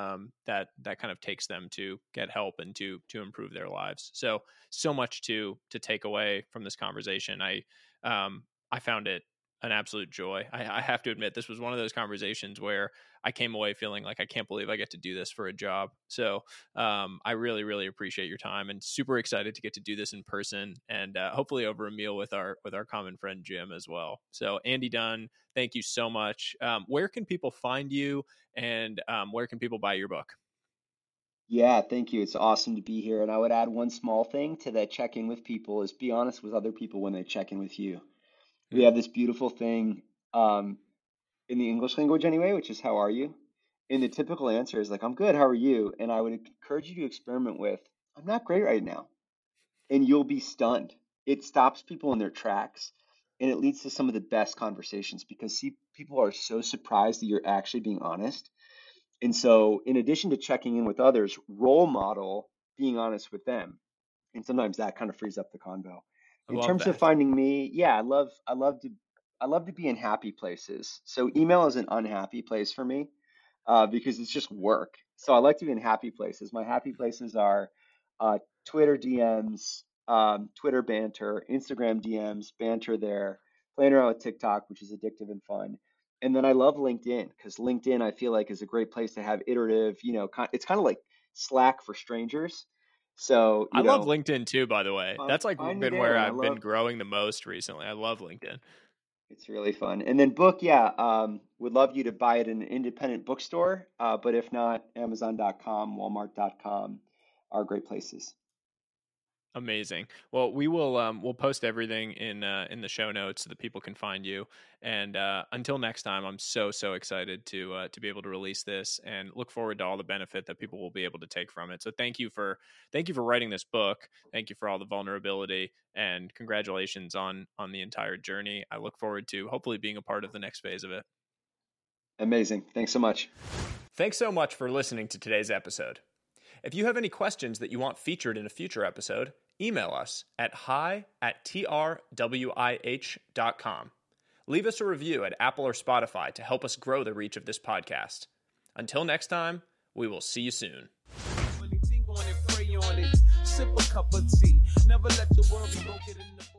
that kind of takes them to get help and to improve their lives. So much to take away from this conversation. I found it an absolute joy. I have to admit, this was one of those conversations where I came away feeling like I can't believe I get to do this for a job. So I really, really appreciate your time and super excited to get to do this in person and hopefully over a meal with our common friend Jim as well. So Andy Dunn, thank you so much. Where can people find you and where can people buy your book? Yeah, thank you. It's awesome to be here. And I would add one small thing to that check in with people is be honest with other people when they check in with you. We Hmm. have this beautiful thing um, in the English language anyway, which is how are you? And the typical answer is like, I'm good, how are you? And I would encourage you to experiment with, I'm not great right now. And you'll be stunned. It stops people in their tracks and it leads to some of the best conversations because see, people are so surprised that you're actually being honest. And so, in addition to checking in with others, role model being honest with them. And sometimes that kind of frees up the convo. I In love terms of that. finding me, yeah, I love to be in happy places. So email is an unhappy place for me because it's just work. So I like to be in happy places. My happy places are uh, Twitter DMs, Twitter banter, Instagram DMs, banter there, playing around with TikTok, which is addictive and fun. And then I love LinkedIn because LinkedIn I feel like is a great place to have iterative, it's kind of like Slack for strangers. So, I love LinkedIn too, by the way. That's like find me been there. where And I I've been love growing the most recently. I love LinkedIn. It's really fun. And then book, yeah, would love you to buy it in an independent bookstore, but if not, Amazon.com, Walmart.com are great places. Amazing. Well, we'll post everything in the show notes so that people can find you. And until next time, I'm so excited to be able to release this and look forward to all the benefit that people will be able to take from it. So thank you for writing this book. Thank you for all the vulnerability, and congratulations on the entire journey. I look forward to hopefully being a part of the next phase of it. Amazing. Thanks so much. Thanks so much for listening to today's episode. If you have any questions that you want featured in a future episode, email us at hi@trwih.com. Leave us a review at Apple or Spotify to help us grow the reach of this podcast. Until next time, we will see you soon. Sip a cup of tea. Never let the world be broken in the